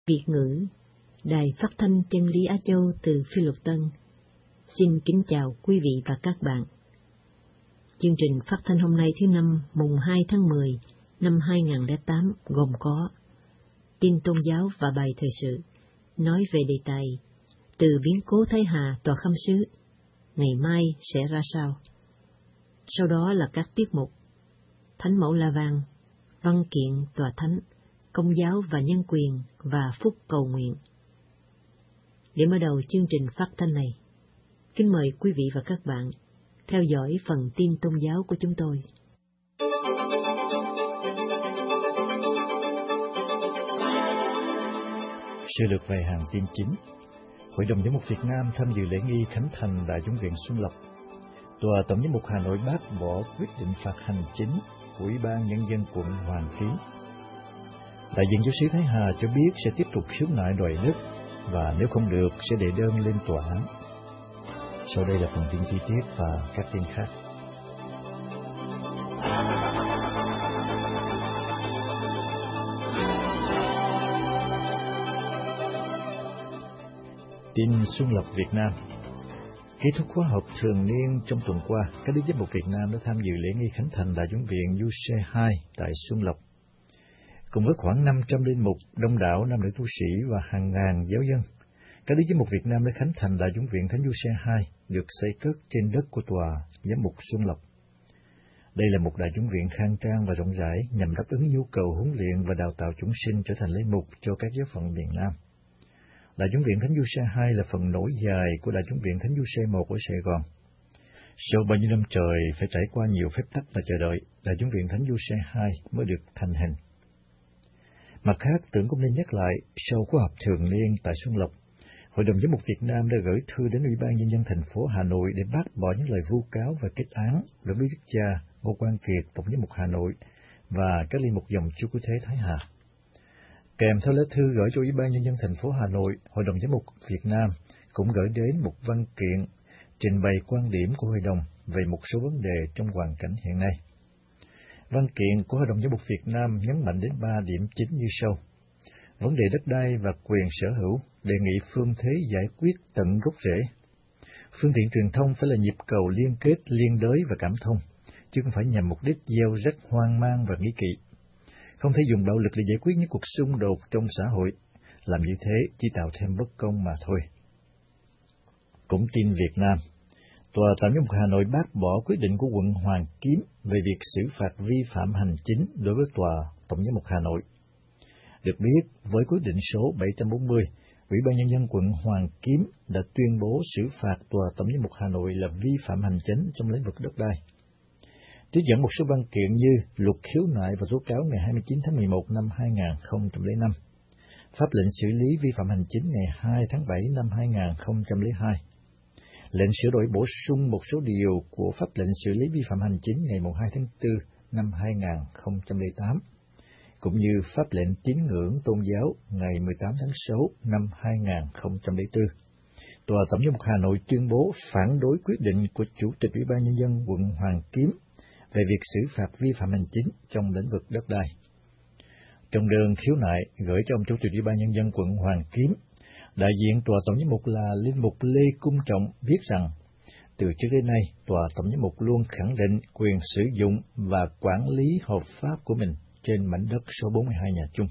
Việt ngữ, Đài Phát thanh Chân lý Á Châu từ Phi Luật Tân. Xin kính chào quý vị và các bạn. Chương trình phát thanh hôm nay thứ Năm, mùng 2 tháng 10 năm 2008 gồm có tin tôn giáo và bài thời sự, nói về đề tài từ biến cố Thái Hà tòa khâm sứ, ngày mai sẽ ra sao. Sau đó là các tiết mục Thánh mẫu La Vang, văn kiện tòa thánh, công giáo và nhân quyền và phúc cầu nguyện. Để mở đầu chương trình phát thanh này, kính mời quý vị và các bạn theo dõi phần tin tôn giáo của chúng tôi. Sơ lược về hàng tin chính. Hội đồng Giám mục Việt Nam tham dự lễ nghi khánh thành Đại Dũng viện Xuân Lộc. Tòa Tổng giám mục Hà Nội bác bỏ quyết định phạt hành chính của Ủy ban Nhân dân quận Hoàn Kiếm. Đại diện giáo sứ Thái Hà cho biết sẽ tiếp tục khiếu nại đòi đất và nếu không được sẽ đệ đơn lên tòa án. Sau đây là phần tin chi tiết và các tin khác. Tin Xuân Lộc Việt Nam. Kết thúc khóa học thường niên trong tuần qua, các đức giám mục Việt Nam đã tham dự lễ nghi khánh thành Đại Dũng viện UC2 tại Xuân Lộc. Cùng với khoảng 500 linh mục, đông đảo nam nữ tu sĩ và hàng ngàn giáo dân, các đức giám mục Việt Nam đã khánh thành Đại Dũng viện Thánh UC2 được xây cất trên đất của tòa giám mục Xuân Lộc. Đây là một đại dũng viện khang trang và rộng rãi nhằm đáp ứng nhu cầu huấn luyện và đào tạo chúng sinh trở thành linh mục cho các giáo phận miền Nam. Đại Dũng viện Thánh UC2 là phần nối dài của Đại Dũng viện Thánh UC1 ở Sài Gòn. Sau bao nhiêu năm trời phải trải qua nhiều phép tắc và chờ đợi, Đại Dũng viện Thánh UC2 mới được thành hình. Mặt khác, tưởng cũng nên nhắc lại, sau khóa học thường niên tại Xuân Lộc, Hội đồng Giám mục Việt Nam đã gửi thư đến Ủy ban Nhân dân thành phố Hà Nội để bác bỏ những lời vu cáo và kết án đối với Đức cha Ngô Quang Kiệt, Tổng giám mục Hà Nội và các linh mục dòng Chúa Cứu Thế Thái Hà. Kèm theo lá thư gửi cho Ủy ban Nhân dân thành phố Hà Nội, Hội đồng Giám mục Việt Nam cũng gửi đến một văn kiện trình bày quan điểm của Hội đồng về một số vấn đề trong hoàn cảnh hiện nay. Văn kiện của Hội đồng Giám mục Việt Nam nhấn mạnh đến 3 điểm chính như sau. Vấn đề đất đai và quyền sở hữu, đề nghị phương thế giải quyết tận gốc rễ. Phương tiện truyền thông phải là nhịp cầu liên kết, liên đới và cảm thông, chứ không phải nhằm mục đích gieo rắc hoang mang và nghi kỵ. Không thể dùng bạo lực để giải quyết những cuộc xung đột trong xã hội, làm như thế chỉ tạo thêm bất công mà thôi. Cũng tin Việt Nam, Tòa Tổng giám mục Hà Nội bác bỏ quyết định của quận Hoàn Kiếm về việc xử phạt vi phạm hành chính đối với Tòa Tổng giám mục Hà Nội. Được biết, với quyết định số 740, Ủy ban Nhân dân quận Hoàn Kiếm đã tuyên bố xử phạt Tòa Tổng giám mục Hà Nội là vi phạm hành chính trong lĩnh vực đất đai. Trích dẫn một số văn kiện như Luật khiếu nại và tố cáo ngày 29 tháng 11 năm 2005, Pháp lệnh xử lý vi phạm hành chính ngày 2 tháng 7 năm 2002, lệnh sửa đổi bổ sung một số điều của Pháp lệnh xử lý vi phạm hành chính ngày 2 tháng 4 năm 2008, cũng như Pháp lệnh tín ngưỡng tôn giáo ngày 18 tháng 6 năm 2004. Tòa Tổng giám mục Hà Nội tuyên bố phản đối quyết định của Chủ tịch Ủy ban Nhân dân quận Hoàn Kiếm về việc xử phạt vi phạm hành chính trong lĩnh vực đất đai. Trong đơn khiếu nại gửi cho ông Chủ tịch Ủy ban Nhân dân quận Hoàn Kiếm, đại diện Tòa Tổng giám mục là linh mục Lê Cung Trọng viết rằng, từ trước đến nay, Tòa Tổng giám mục luôn khẳng định quyền sử dụng và quản lý hợp pháp của mình trên mảnh đất số 42 nhà chung.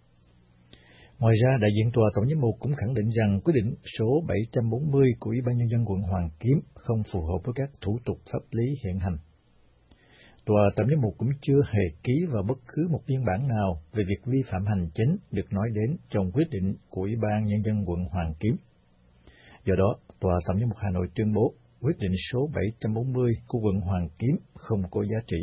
Ngoài ra, đại diện Tòa Tổng giám mục cũng khẳng định rằng quyết định số 740 của Ủy ban Nhân dân quận Hoàn Kiếm không phù hợp với các thủ tục pháp lý hiện hành. Tòa Tổng giám mục cũng chưa hề ký vào bất cứ một biên bản nào về việc vi phạm hành chính được nói đến trong quyết định của Ủy ban Nhân dân quận Hoàn Kiếm. Do đó, Tòa Tổng giám mục Hà Nội tuyên bố quyết định số 740 của quận Hoàn Kiếm không có giá trị.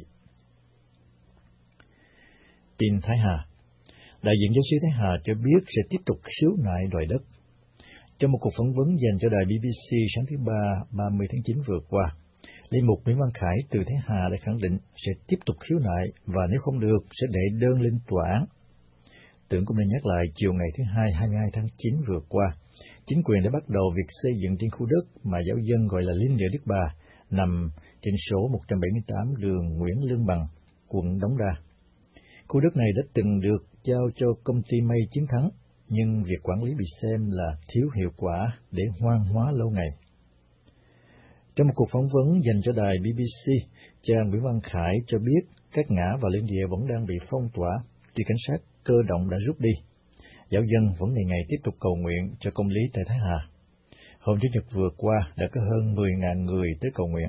Tin Thái Hà. Đại diện giáo sứ Thái Hà cho biết sẽ tiếp tục khiếu nại đòi đất. Trong một cuộc phỏng vấn dành cho đài BBC sáng thứ Ba 30 tháng 9 vừa qua, linh mục Nguyễn Văn Khải từ Thái Hà đã khẳng định sẽ tiếp tục khiếu nại và nếu không được sẽ đệ đơn lên tòa án. Tưởng cũng nên nhắc lại chiều ngày thứ Hai 22 tháng 9 vừa qua, chính quyền đã bắt đầu việc xây dựng trên khu đất mà giáo dân gọi là Linh Địa Đức Bà, nằm trên số 178 đường Nguyễn Lương Bằng, quận Đống Đa. Khu đất này đã từng được giao cho công ty May Chiến Thắng, nhưng việc quản lý bị xem là thiếu hiệu quả để hoang hóa lâu ngày. Trong một cuộc phỏng vấn dành cho đài BBC, cha Nguyễn Văn Khải cho biết các ngã và liên địa vẫn đang bị phong tỏa, tuy cảnh sát cơ động đã rút đi. Giáo dân vẫn ngày ngày tiếp tục cầu nguyện cho công lý tại Thái Hà. Hôm Chủ nhật vừa qua đã có hơn 10.000 người tới cầu nguyện.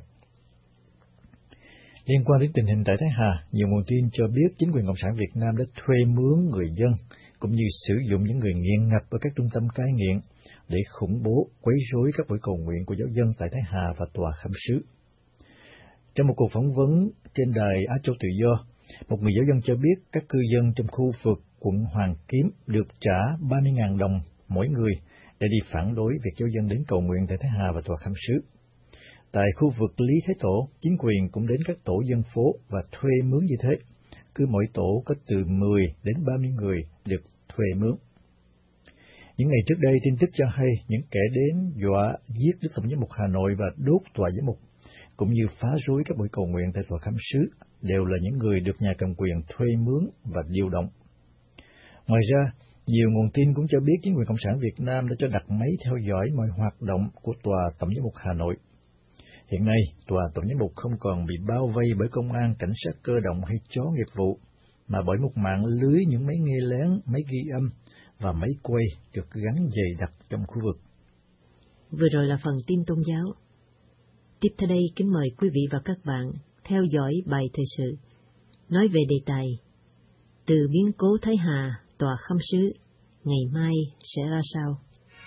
Liên quan đến tình hình tại Thái Hà, nhiều nguồn tin cho biết chính quyền Cộng sản Việt Nam đã thuê mướn người dân, cũng như sử dụng những người nghiện ngập ở các trung tâm cai nghiện để khủng bố, quấy rối các buổi cầu nguyện của giáo dân tại Thái Hà và Tòa Khâm Sứ. Trong một cuộc phỏng vấn trên đài Á Châu Tự Do, một người giáo dân cho biết các cư dân trong khu vực quận Hoàn Kiếm được trả 30.000 đồng mỗi người để đi phản đối việc giáo dân đến cầu nguyện tại Thái Hà và Tòa Khâm Sứ. Tại khu vực Lý Thái Tổ, chính quyền cũng đến các tổ dân phố và thuê mướn như thế. Cứ mỗi tổ có từ 10 đến 30 người được thuê mướn. Những ngày trước đây, tin tức cho hay những kẻ đến dọa giết Đức Tổng giám mục Hà Nội và đốt tòa giám mục, cũng như phá rối các buổi cầu nguyện tại Tòa Khâm Sứ, đều là những người được nhà cầm quyền thuê mướn và điều động. Ngoài ra, nhiều nguồn tin cũng cho biết chính quyền Cộng sản Việt Nam đã cho đặt máy theo dõi mọi hoạt động của Tòa Tổng giám mục Hà Nội. Hiện nay, Tòa Tổng giám mục không còn bị bao vây bởi công an, cảnh sát cơ động hay chó nghiệp vụ, mà bởi một mạng lưới những máy nghe lén, máy ghi âm và máy quay được gắn dày đặc trong khu vực. Vừa rồi là phần tin tôn giáo. Tiếp theo đây, kính mời quý vị và các bạn theo dõi bài thời sự, nói về đề tài Từ biến cố Thái Hà, Tòa Khâm Sứ, ngày mai sẽ ra sao?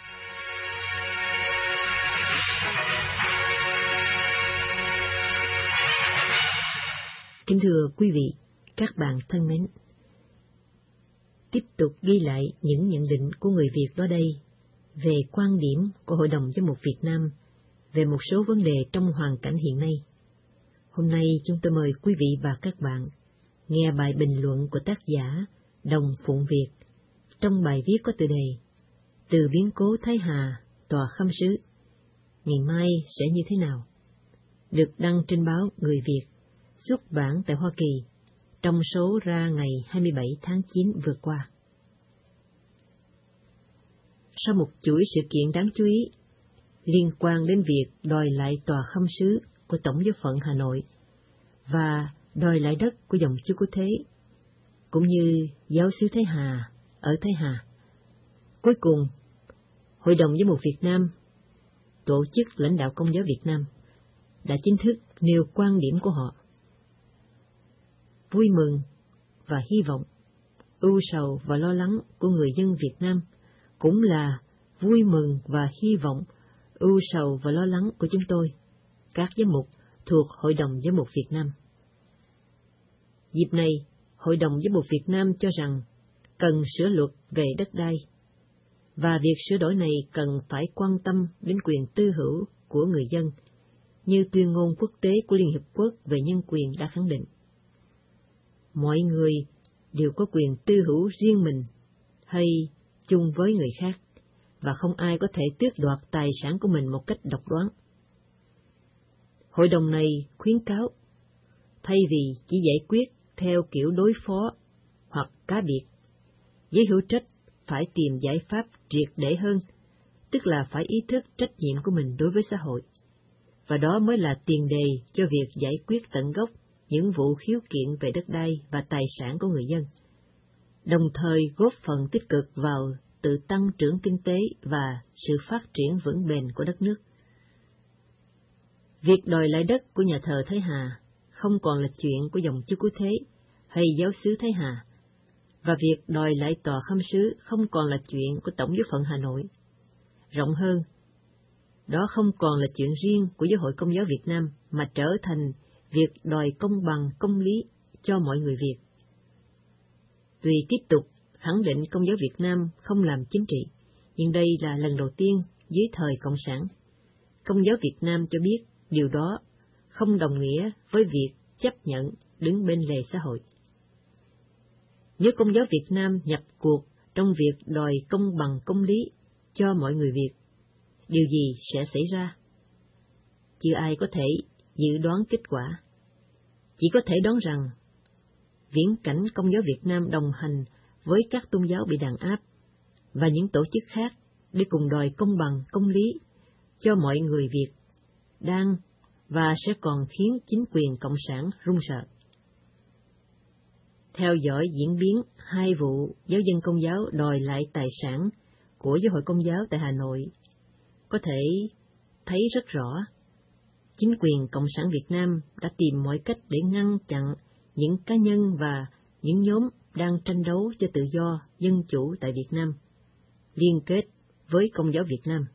Kính thưa quý vị, các bạn thân mến, tiếp tục ghi lại những nhận định của người Việt đó đây về quan điểm của Hội đồng Giám mục Việt Nam về một số vấn đề trong hoàn cảnh hiện nay. Hôm nay chúng tôi mời quý vị và các bạn nghe bài bình luận của tác giả Đồng Phụng Việt trong bài viết có tựa đề Từ biến cố Thái Hà, Tòa Khâm Sứ, ngày mai sẽ như thế nào, được đăng trên báo Người Việt, xuất bản tại Hoa Kỳ, trong số ra ngày 27 tháng 9 vừa qua. Sau một chuỗi sự kiện đáng chú ý liên quan đến việc đòi lại Tòa Khâm Sứ của Tổng giáo phận Hà Nội và đòi lại đất của dòng Chúa Cứu Thế, cũng như giáo xứ Thái Hà ở Thái Hà, cuối cùng, Hội đồng Giám mục Việt Nam, tổ chức lãnh đạo Công giáo Việt Nam, đã chính thức nêu quan điểm của họ. Vui mừng và hy vọng, ưu sầu và lo lắng của người dân Việt Nam cũng là vui mừng và hy vọng, ưu sầu và lo lắng của chúng tôi, các giám mục thuộc Hội đồng Giám mục Việt Nam. Dịp này, Hội đồng Giám mục Việt Nam cho rằng cần sửa luật về đất đai, và việc sửa đổi này cần phải quan tâm đến quyền tư hữu của người dân, như tuyên ngôn quốc tế của Liên Hiệp Quốc về nhân quyền đã khẳng định. Mọi người đều có quyền tư hữu riêng mình hay chung với người khác, và không ai có thể tước đoạt tài sản của mình một cách độc đoán. Hội đồng này khuyến cáo, thay vì chỉ giải quyết theo kiểu đối phó hoặc cá biệt, giới hữu trách phải tìm giải pháp triệt để hơn, tức là phải ý thức trách nhiệm của mình đối với xã hội, và đó mới là tiền đề cho việc giải quyết tận gốc những vụ khiếu kiện về đất đai và tài sản của người dân, đồng thời góp phần tích cực vào tự tăng trưởng kinh tế và sự phát triển vững bền của đất nước. Việc đòi lại đất của nhà thờ Thái Hà không còn là chuyện của dòng Chúa Cứu Thế hay giáo xứ Thái Hà, và việc đòi lại Tòa Khâm Sứ không còn là chuyện của Tổng giáo phận Hà Nội. Rộng hơn, đó không còn là chuyện riêng của Giáo hội Công giáo Việt Nam, mà trở thành việc đòi công bằng, công lý cho mọi người Việt. Tuy tiếp tục khẳng định Công giáo Việt Nam không làm chính trị, nhưng đây là lần đầu tiên dưới thời Cộng sản. Công giáo Việt Nam cho biết điều đó không đồng nghĩa với việc chấp nhận đứng bên lề xã hội. Nếu Công giáo Việt Nam nhập cuộc trong việc đòi công bằng công lý cho mọi người Việt, điều gì sẽ xảy ra? Chưa ai có thể dự đoán kết quả. Chỉ có thể đoán rằng, viễn cảnh Công giáo Việt Nam đồng hành với các tôn giáo bị đàn áp, và những tổ chức khác để cùng đòi công bằng, công lý cho mọi người Việt đang và sẽ còn khiến chính quyền Cộng sản run sợ. Theo dõi diễn biến hai vụ giáo dân Công giáo đòi lại tài sản của Giáo hội Công giáo tại Hà Nội, có thể thấy rất rõ, chính quyền Cộng sản Việt Nam đã tìm mọi cách để ngăn chặn những cá nhân và những nhóm đang tranh đấu cho tự do, dân chủ tại Việt Nam, liên kết với Công giáo Việt Nam.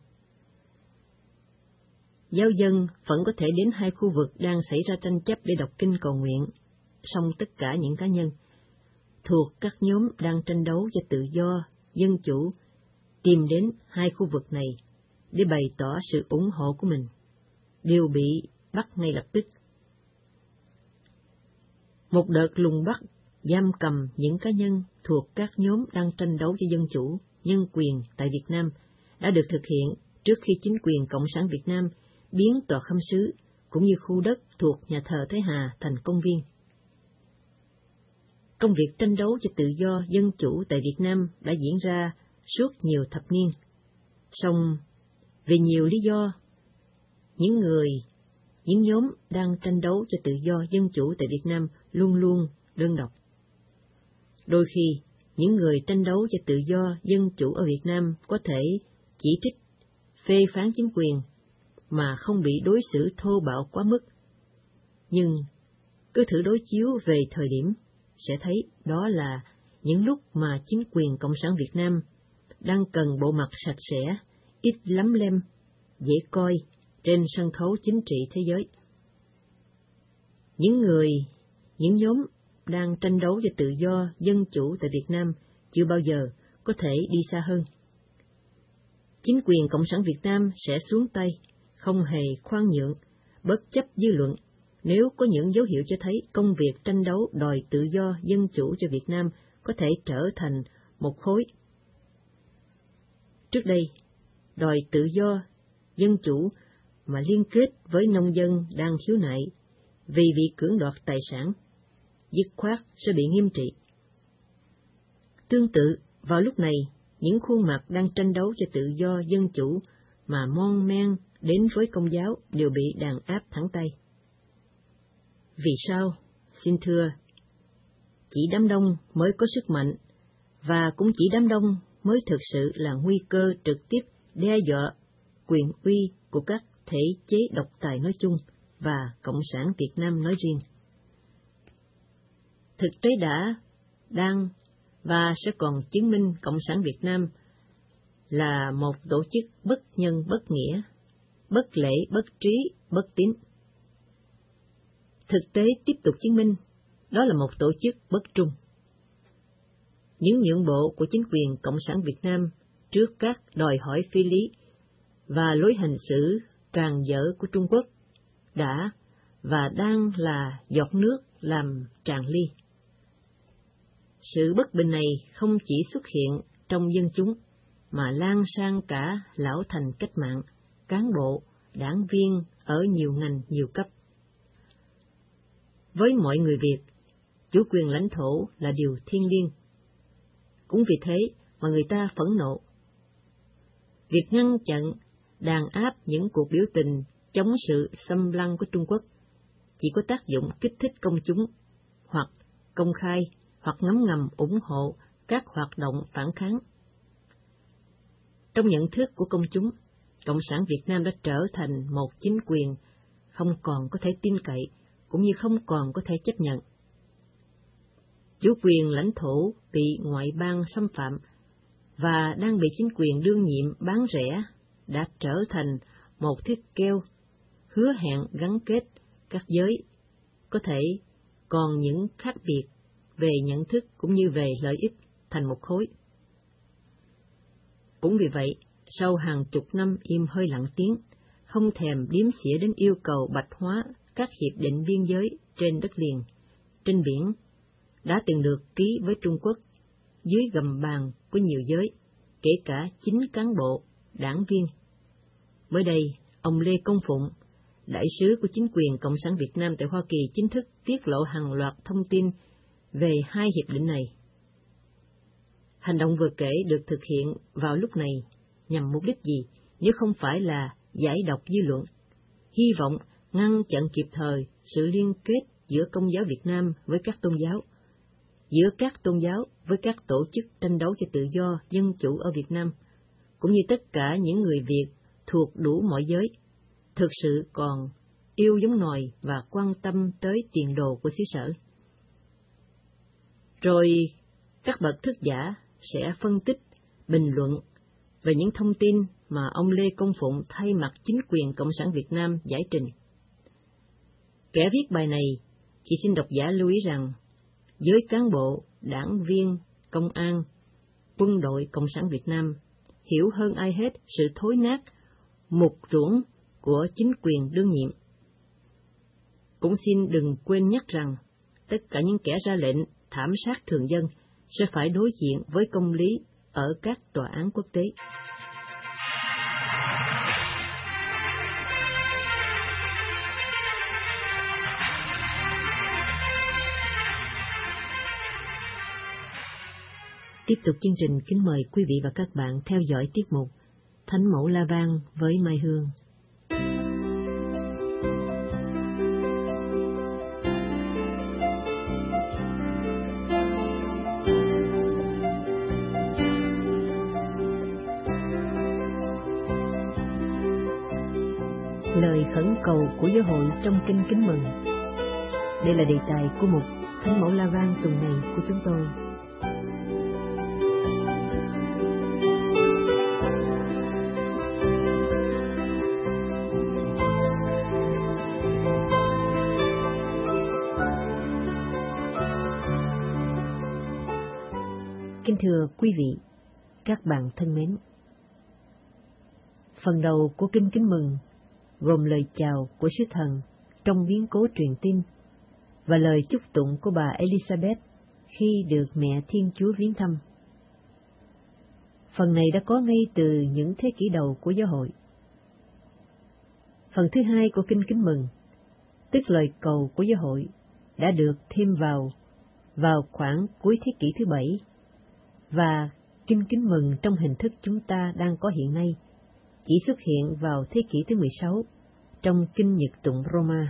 Giáo dân vẫn có thể đến hai khu vực đang xảy ra tranh chấp để đọc kinh cầu nguyện, song tất cả những cá nhân thuộc các nhóm đang tranh đấu cho tự do, dân chủ, tìm đến hai khu vực này để bày tỏ sự ủng hộ của mình, đều bị bắt ngay lập tức. Một đợt lùng bắt, giam cầm những cá nhân thuộc các nhóm đang tranh đấu cho dân chủ, nhân quyền tại Việt Nam đã được thực hiện trước khi chính quyền Cộng sản Việt Nam biến tòa khâm sứ cũng như khu đất thuộc nhà thờ Thái Hà thành công viên. Công việc tranh đấu cho tự do, dân chủ tại Việt Nam đã diễn ra suốt nhiều thập niên. Song, vì nhiều lý do, những nhóm đang tranh đấu cho tự do, dân chủ tại Việt Nam luôn luôn đơn độc. Đôi khi, những người tranh đấu cho tự do, dân chủ ở Việt Nam có thể chỉ trích, phê phán chính quyền mà không bị đối xử thô bạo quá mức. Nhưng, cứ thử đối chiếu về thời điểm, sẽ thấy đó là những lúc mà chính quyền Cộng sản Việt Nam đang cần bộ mặt sạch sẽ, ít lấm lem, dễ coi trên sân khấu chính trị thế giới. Những nhóm đang tranh đấu cho tự do, dân chủ tại Việt Nam chưa bao giờ có thể đi xa hơn. Chính quyền Cộng sản Việt Nam sẽ xuống tay, không hề khoan nhượng, bất chấp dư luận, nếu có những dấu hiệu cho thấy công việc tranh đấu đòi tự do, dân chủ cho Việt Nam có thể trở thành một khối. Trước đây, đòi tự do, dân chủ mà liên kết với nông dân đang khiếu nại vì bị cưỡng đoạt tài sản, dứt khoát sẽ bị nghiêm trị. Tương tự, vào lúc này, những khuôn mặt đang tranh đấu cho tự do, dân chủ mà mon men đến với Công giáo đều bị đàn áp thẳng tay. Vì sao? Xin thưa, chỉ đám đông mới có sức mạnh, và cũng chỉ đám đông mới thực sự là nguy cơ trực tiếp đe dọa quyền uy của các thể chế độc tài nói chung và Cộng sản Việt Nam nói riêng. Thực tế đang và sẽ còn chứng minh Cộng sản Việt Nam là một tổ chức bất nhân bất nghĩa, bất lễ bất trí, bất tín. Thực tế tiếp tục chứng minh đó là một tổ chức bất trung. Những nhượng bộ của chính quyền Cộng sản Việt Nam trước các đòi hỏi phi lý và lối hành xử càn dỡ của Trung Quốc đã và đang là giọt nước làm tràn ly. Sự bất bình này không chỉ xuất hiện trong dân chúng, mà lan sang cả lão thành cách mạng, cán bộ, đảng viên ở nhiều ngành, nhiều cấp. Với mọi người Việt, chủ quyền lãnh thổ là điều thiêng liêng. Cũng vì thế mà người ta phẫn nộ. Việc ngăn chặn, đàn áp những cuộc biểu tình chống sự xâm lăng của Trung Quốc chỉ có tác dụng kích thích công chúng, hoặc công khai, hoặc ngấm ngầm ủng hộ các hoạt động phản kháng. Trong nhận thức của công chúng, Cộng sản Việt Nam đã trở thành một chính quyền không còn có thể tin cậy, cũng như không còn có thể chấp nhận. Chủ quyền lãnh thổ bị ngoại bang xâm phạm và đang bị chính quyền đương nhiệm bán rẻ đã trở thành một thước keo hứa hẹn gắn kết các giới, có thể còn những khác biệt về nhận thức cũng như về lợi ích thành một khối. Cũng vì vậy, sau hàng chục năm im hơi lặng tiếng, không thèm đếm xỉa đến yêu cầu bạch hóa các hiệp định biên giới trên đất liền, trên biển, đã từng được ký với Trung Quốc dưới gầm bàn của nhiều giới, kể cả chính cán bộ, đảng viên. Mới đây, ông Lê Công Phụng, đại sứ của chính quyền Cộng sản Việt Nam tại Hoa Kỳ, chính thức tiết lộ hàng loạt thông tin về hai hiệp định này. Hành động vừa kể được thực hiện vào lúc này nhằm mục đích gì nếu không phải là giải độc dư luận, hy vọng ngăn chặn kịp thời sự liên kết giữa Công giáo Việt Nam với các tôn giáo, giữa các tôn giáo với các tổ chức tranh đấu cho tự do, dân chủ ở Việt Nam, cũng như tất cả những người Việt thuộc đủ mọi giới, thực sự còn yêu giống nòi và quan tâm tới tiền đồ của xứ sở. Rồi các bậc thức giả sẽ phân tích, bình luận về những thông tin mà ông Lê Công Phụng thay mặt chính quyền Cộng sản Việt Nam giải trình. Kẻ viết bài này chỉ xin độc giả lưu ý rằng, giới cán bộ, đảng viên, công an, quân đội Cộng sản Việt Nam hiểu hơn ai hết sự thối nát, mục ruỗng của chính quyền đương nhiệm. Cũng xin đừng quên nhắc rằng, tất cả những kẻ ra lệnh thảm sát thường dân sẽ phải đối diện với công lý ở các tòa án quốc tế. Tiếp tục chương trình, kính mời quý vị và các bạn theo dõi tiết mục Thánh Mẫu La Vang với Mai Hương. Lời khẩn cầu của giáo hội trong kinh Kính Mừng. Đây là đề tài của mục Thánh Mẫu La Vang tuần này của chúng tôi. Kính thưa quý vị, các bạn thân mến, phần đầu của kinh Kính Mừng gồm lời chào của sứ thần trong biến cố truyền tin và lời chúc tụng của bà Elizabeth khi được mẹ Thiên Chúa viếng thăm. Phần này đã có ngay từ những thế kỷ đầu của giáo hội. Phần thứ hai của kinh Kính Mừng, tức lời cầu của giáo hội, đã được thêm vào khoảng cuối thế kỷ thứ 7, và kinh Kính Mừng trong hình thức chúng ta đang có hiện nay chỉ xuất hiện vào thế kỷ thứ 16 trong kinh Nhật tụng Roma.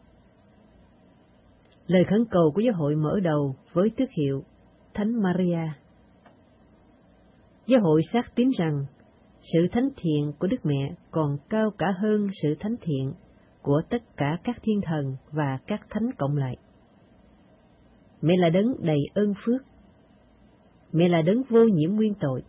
Lời khẩn cầu của giáo hội mở đầu với tước hiệu Thánh Maria. Giáo hội xác tín rằng sự thánh thiện của Đức Mẹ còn cao cả hơn sự thánh thiện của tất cả các thiên thần và các thánh cộng lại. Mẹ là đấng đầy ơn phước. Mẹ là đấng vô nhiễm nguyên tội.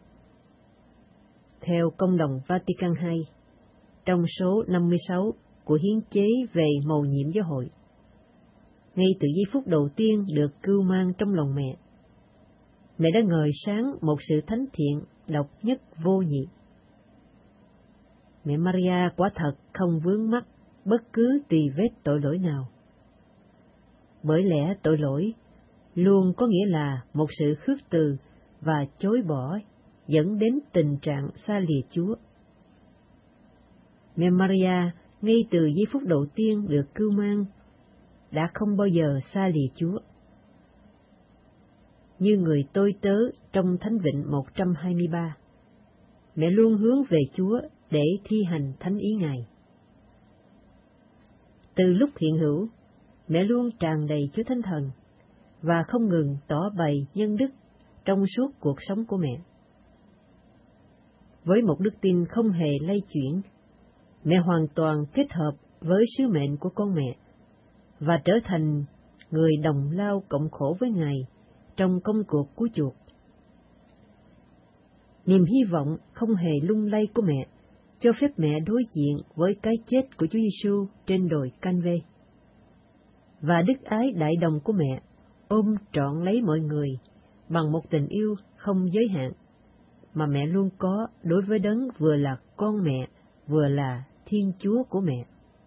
Theo Công đồng Vatican II, trong số 56 của hiến chế về mầu nhiệm giáo hội, ngay từ giây phút đầu tiên được cưu mang trong lòng mẹ, mẹ đã ngời sáng một sự thánh thiện độc nhất vô nhị. Mẹ Maria quả thật không vướng mắc bất cứ tì vết tội lỗi nào. Bởi lẽ tội lỗi luôn có nghĩa là một sự khước từ và chối bỏ, dẫn đến tình trạng xa lìa Chúa. Mẹ Maria, ngay từ giây phút đầu tiên được cưu mang, đã không bao giờ xa lìa Chúa. Như người tôi tớ trong Thánh Vịnh 123, mẹ luôn hướng về Chúa để thi hành thánh ý Ngài. Từ lúc hiện hữu, mẹ luôn tràn đầy Chúa Thánh Thần và không ngừng tỏ bày nhân đức trong suốt cuộc sống của mẹ. Với một đức tin không hề lay chuyển, mẹ hoàn toàn kết hợp với sứ mệnh của con mẹ và trở thành người đồng lao cộng khổ với Ngài trong công cuộc cứu chuộc. Niềm hy vọng không hề lung lay của mẹ cho phép mẹ đối diện với cái chết của Chúa Giêsu trên đồi Can-vê. Và đức ái đại đồng của mẹ ôm trọn lấy mọi người bằng một tình yêu không giới hạn, mà mẹ luôn có đối với đấng vừa là con mẹ, vừa là Thiên Chúa của mẹ.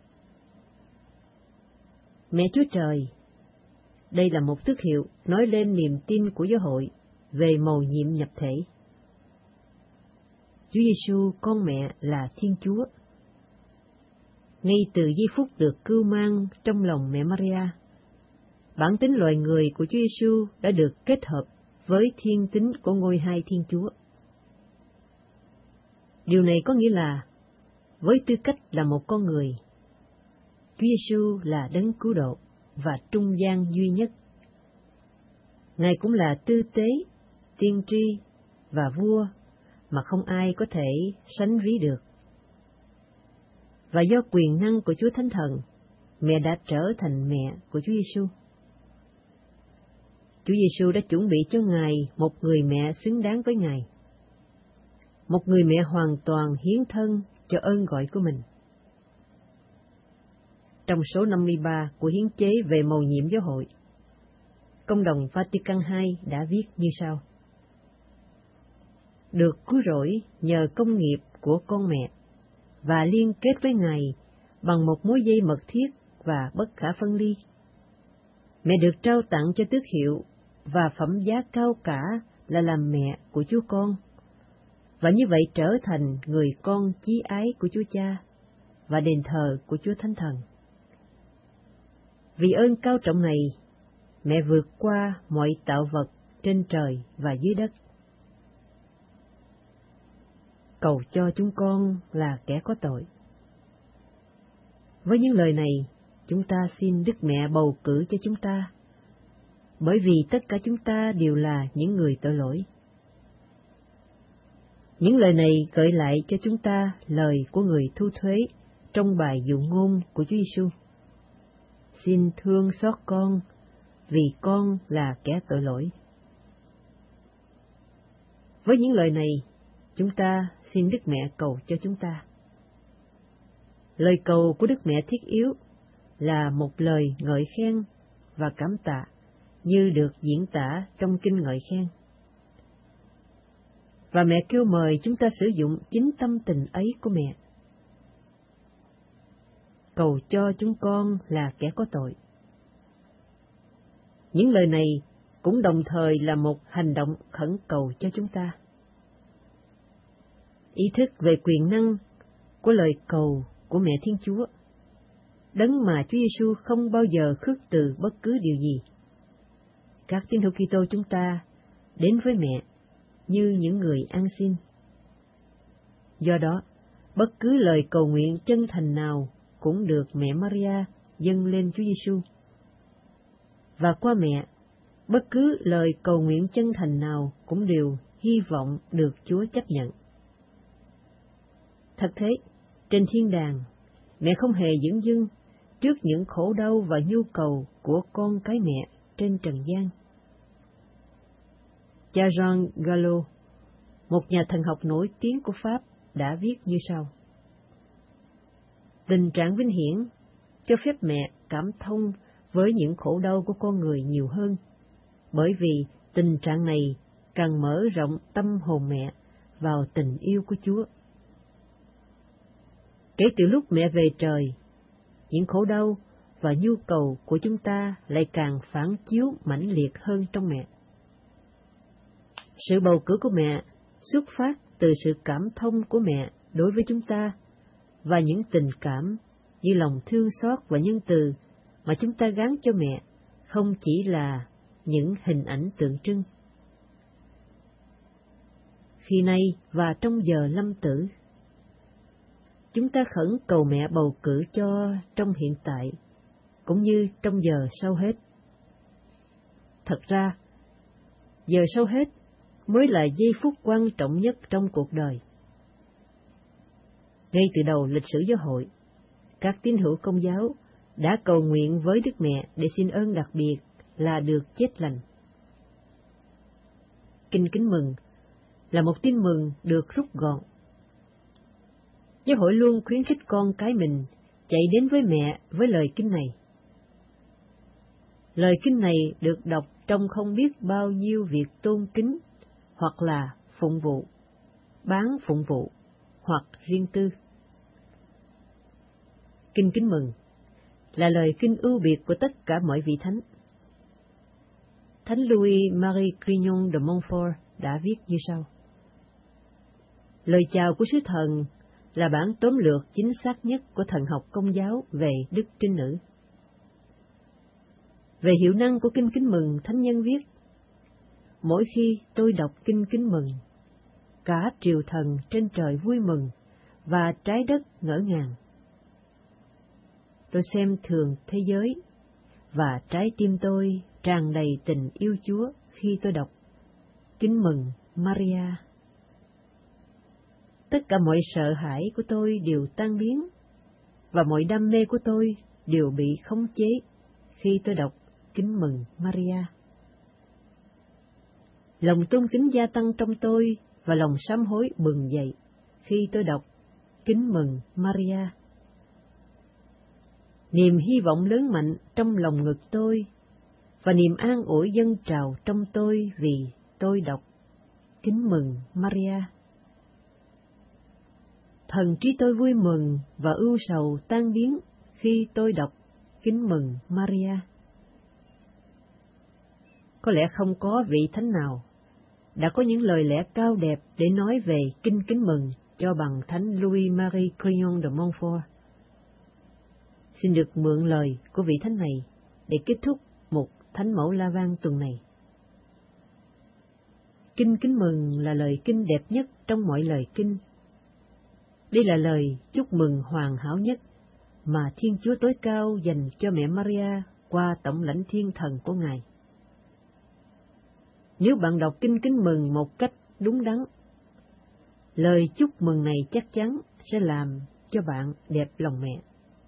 Mẹ Chúa Trời, đây là một tước hiệu nói lên niềm tin của giáo hội về mầu nhiệm nhập thể. Chúa Giêsu con mẹ là Thiên Chúa. Ngay từ giây phút được cưu mang trong lòng mẹ Maria, bản tính loài người của Chúa Giêsu đã được kết hợp với thiên tính của ngôi hai Thiên Chúa. Điều này có nghĩa là, với tư cách là một con người, Chúa Giêsu là đấng cứu độ và trung gian duy nhất. Ngài cũng là tư tế, tiên tri và vua mà không ai có thể sánh ví được. Và do quyền năng của Chúa Thánh Thần, mẹ đã trở thành mẹ của Chúa Giêsu. Chúa Giêsu đã chuẩn bị cho Ngài một người mẹ xứng đáng với Ngài, một người mẹ hoàn toàn hiến thân cho ơn gọi của mình. Trong số 53 của hiến chế về mầu nhiệm giáo hội, Công đồng Vatican II đã viết như sau: được cứu rỗi nhờ công nghiệp của con mẹ và liên kết với Ngài bằng một mối dây mật thiết và bất khả phân ly. Mẹ được trao tặng cho tước hiệu và phẩm giá cao cả là làm mẹ của Chúa Con, và như vậy trở thành người con chí ái của Chúa Cha và đền thờ của Chúa Thánh Thần. Vì ơn cao trọng này, mẹ vượt qua mọi tạo vật trên trời và dưới đất. Cầu cho chúng con là kẻ có tội. Với những lời này, chúng ta xin Đức Mẹ bầu cử cho chúng ta, bởi vì tất cả chúng ta đều là những người tội lỗi. Những lời này gợi lại cho chúng ta lời của người thu thuế trong bài dụ ngôn của Chúa Giêsu: xin thương xót con, vì con là kẻ tội lỗi. Với những lời này, chúng ta xin Đức Mẹ cầu cho chúng ta. Lời cầu của Đức Mẹ thiết yếu là một lời ngợi khen và cảm tạ như được diễn tả trong kinh ngợi khen. Và mẹ kêu mời chúng ta sử dụng chính tâm tình ấy của mẹ. Cầu cho chúng con là kẻ có tội. Những lời này cũng đồng thời là một hành động khẩn cầu cho chúng ta. Ý thức về quyền năng của lời cầu của Mẹ Thiên Chúa, đấng mà Chúa Giêsu không bao giờ khước từ bất cứ điều gì. Các tín hữu Kitô chúng ta đến với mẹ như những người ăn xin. Do đó, bất cứ lời cầu nguyện chân thành nào cũng được mẹ Maria dâng lên Chúa Giêsu. Và qua mẹ, bất cứ lời cầu nguyện chân thành nào cũng đều hy vọng được Chúa chấp nhận. Thật thế, trên thiên đàng, mẹ không hề dửng dưng trước những khổ đau và nhu cầu của con cái mẹ trên trần gian. Cha Jean Gallo, một nhà thần học nổi tiếng của Pháp, đã viết như sau: tình trạng vinh hiển cho phép mẹ cảm thông với những khổ đau của con người nhiều hơn, bởi vì tình trạng này càng mở rộng tâm hồn mẹ vào tình yêu của Chúa. Kể từ lúc mẹ về trời, những khổ đau và nhu cầu của chúng ta lại càng phản chiếu mãnh liệt hơn trong mẹ. Sự bầu cử của mẹ xuất phát từ sự cảm thông của mẹ đối với chúng ta và những tình cảm như lòng thương xót và nhân từ mà chúng ta gán cho mẹ không chỉ là những hình ảnh tượng trưng. Khi nay và trong giờ lâm tử, chúng ta khẩn cầu mẹ bầu cử cho trong hiện tại, cũng như trong giờ sau hết. Thật ra, giờ sau hết mới là giây phút quan trọng nhất trong cuộc đời. Ngay từ đầu lịch sử giáo hội, các tín hữu Công giáo đã cầu nguyện với Đức Mẹ để xin ơn đặc biệt là được chết lành. Kinh Kính Mừng là một tin mừng được rút gọn. Giáo hội luôn khuyến khích con cái mình chạy đến với mẹ với lời kinh này. Lời kinh này được đọc trong không biết bao nhiêu việc tôn kính, hoặc là phụng vụ, bán phụng vụ, hoặc riêng tư. Kinh Kính Mừng là lời kinh ưu biệt của tất cả mọi vị thánh. Thánh Louis Marie Grignon de Montfort đã viết như sau: lời chào của sứ thần là bản tóm lược chính xác nhất của thần học Công giáo về Đức Trinh Nữ. Về hiệu năng của Kinh Kính Mừng, Thánh Nhân viết: mỗi khi tôi đọc kinh Kính Mừng, cả triều thần trên trời vui mừng và trái đất ngỡ ngàng. Tôi xem thường thế giới và trái tim tôi tràn đầy tình yêu Chúa khi tôi đọc Kính Mừng Maria. Tất cả mọi sợ hãi của tôi đều tan biến, và mọi đam mê của tôi đều bị khống chế khi tôi đọc Kính Mừng Maria. Lòng tôn kính gia tăng trong tôi và lòng sám hối bừng dậy khi tôi đọc Kính Mừng Maria. Niềm hy vọng lớn mạnh trong lòng ngực tôi và niềm an ủi dâng trào trong tôi vì tôi đọc Kính Mừng Maria. Thần trí tôi vui mừng và ưu sầu tan biến khi tôi đọc Kính Mừng Maria. Có lẽ không có vị thánh nào đã có những lời lẽ cao đẹp để nói về kinh Kính Mừng cho bằng Thánh Louis-Marie Grignon de Montfort. Xin được mượn lời của vị thánh này để kết thúc một Thánh Mẫu La Vang tuần này. Kinh Kính Mừng là lời kinh đẹp nhất trong mọi lời kinh. Đây là lời chúc mừng hoàn hảo nhất mà Thiên Chúa tối cao dành cho mẹ Maria qua tổng lãnh thiên thần của Ngài. Nếu bạn đọc kinh Kính Mừng một cách đúng đắn, lời chúc mừng này chắc chắn sẽ làm cho bạn đẹp lòng mẹ.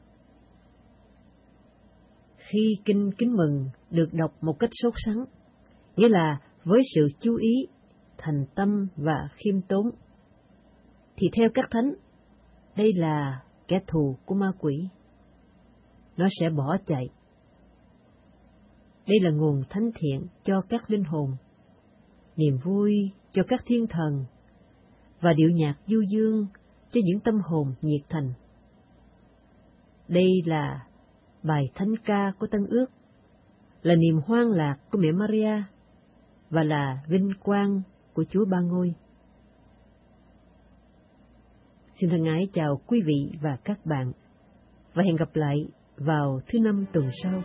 Khi kinh Kính Mừng được đọc một cách sốt sắng, nghĩa là với sự chú ý, thành tâm và khiêm tốn, thì theo các thánh, đây là kẻ thù của ma quỷ. Nó sẽ bỏ chạy. Đây là nguồn thánh thiện cho các linh hồn, niềm vui cho các thiên thần, và điệu nhạc du dương cho những tâm hồn nhiệt thành. Đây là bài thánh ca của Tân Ước, là niềm hoan lạc của mẹ Maria, và là vinh quang của Chúa Ba Ngôi. Xin thân ái chào quý vị và các bạn, và hẹn gặp lại vào thứ Năm tuần sau.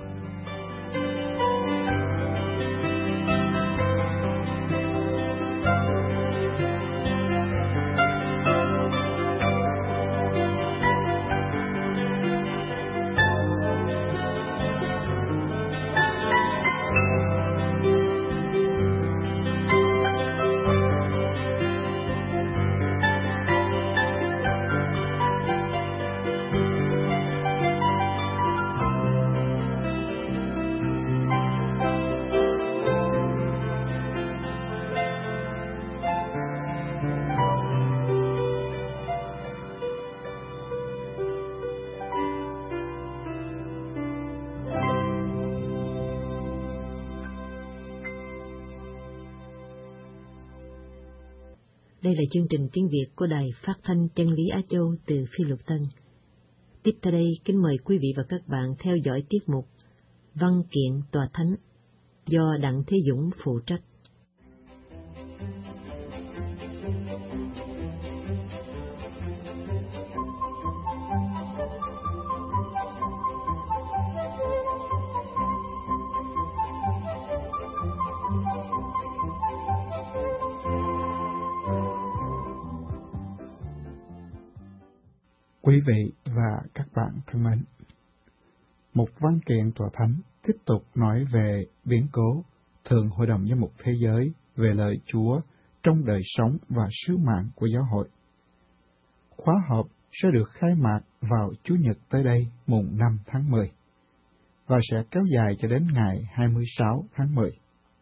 Đây là chương trình tiếng Việt của Đài Phát thanh Chân lý Á Châu từ Phi Luật Tân. Tiếp theo đây, kính mời quý vị và các bạn theo dõi tiết mục Văn kiện Tòa Thánh do Đặng Thế Dũng phụ trách. Quý vị và các bạn thân mến, một văn kiện tòa thánh tiếp tục nói về biến cố Thượng Hội đồng Giám mục Thế giới về lời Chúa trong đời sống và sứ mạng của giáo hội. Khóa họp sẽ được khai mạc vào Chủ nhật tới đây mùng 5 tháng 10 và sẽ kéo dài cho đến ngày 26 tháng 10.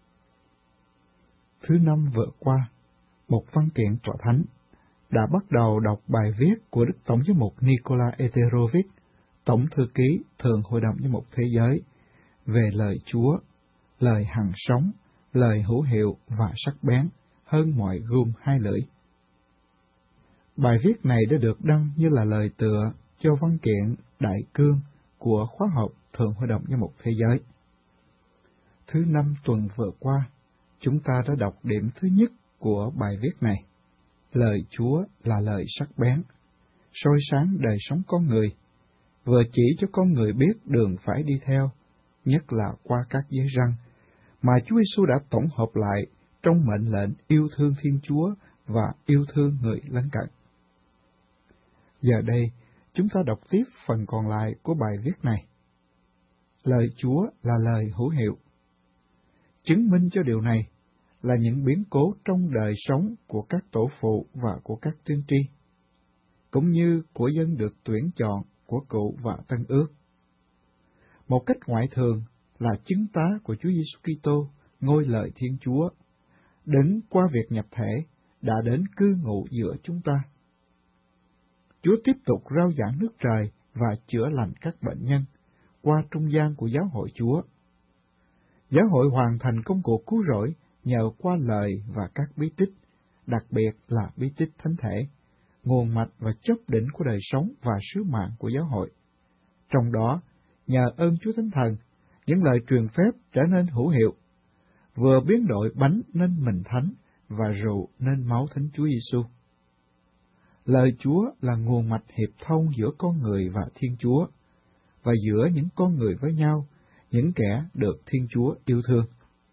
Thứ Năm vừa qua, một văn kiện tòa thánh đã bắt đầu đọc bài viết của Đức Tổng giám mục Nicola Eterovic, Tổng thư ký Thượng Hội đồng Giám mục Thế giới, về lời Chúa, lời hằng sống, lời hữu hiệu và sắc bén hơn mọi gươm hai lưỡi. Bài viết này đã được đăng như là lời tựa cho văn kiện đại cương của khóa họp Thượng Hội đồng Giám mục Thế giới. Thứ Năm tuần vừa qua, chúng ta đã đọc điểm thứ nhất của bài viết này. Lời Chúa là lời sắc bén, soi sáng đời sống con người, vừa chỉ cho con người biết đường phải đi theo, nhất là qua các giới răn, mà Chúa Giêsu đã tổng hợp lại trong mệnh lệnh yêu thương Thiên Chúa và yêu thương người lân cận. Giờ đây, chúng ta đọc tiếp phần còn lại của bài viết này. Lời Chúa là lời hữu hiệu. Chứng minh cho điều này là những biến cố trong đời sống của các tổ phụ và của các tiên tri, cũng như của dân được tuyển chọn của Cựu và Tân Ước. Một cách ngoại thường là chứng tá của Chúa Giêsu Kitô, ngôi lời Thiên Chúa, đấng qua việc nhập thể đã đến cư ngụ giữa chúng ta. Chúa tiếp tục rao giảng nước trời và chữa lành các bệnh nhân qua trung gian của giáo hội Chúa. Giáo hội hoàn thành công cuộc cứu rỗi nhờ qua lời và các bí tích, đặc biệt là bí tích thánh thể, nguồn mạch và chóp đỉnh của đời sống và sứ mạng của giáo hội. Trong đó, nhờ ơn Chúa Thánh Thần, những lời truyền phép trở nên hữu hiệu, vừa biến đổi bánh nên mình thánh và rượu nên máu Thánh Chúa Giêsu. Lời Chúa là nguồn mạch hiệp thông giữa con người và Thiên Chúa, và giữa những con người với nhau, những kẻ được Thiên Chúa yêu thương.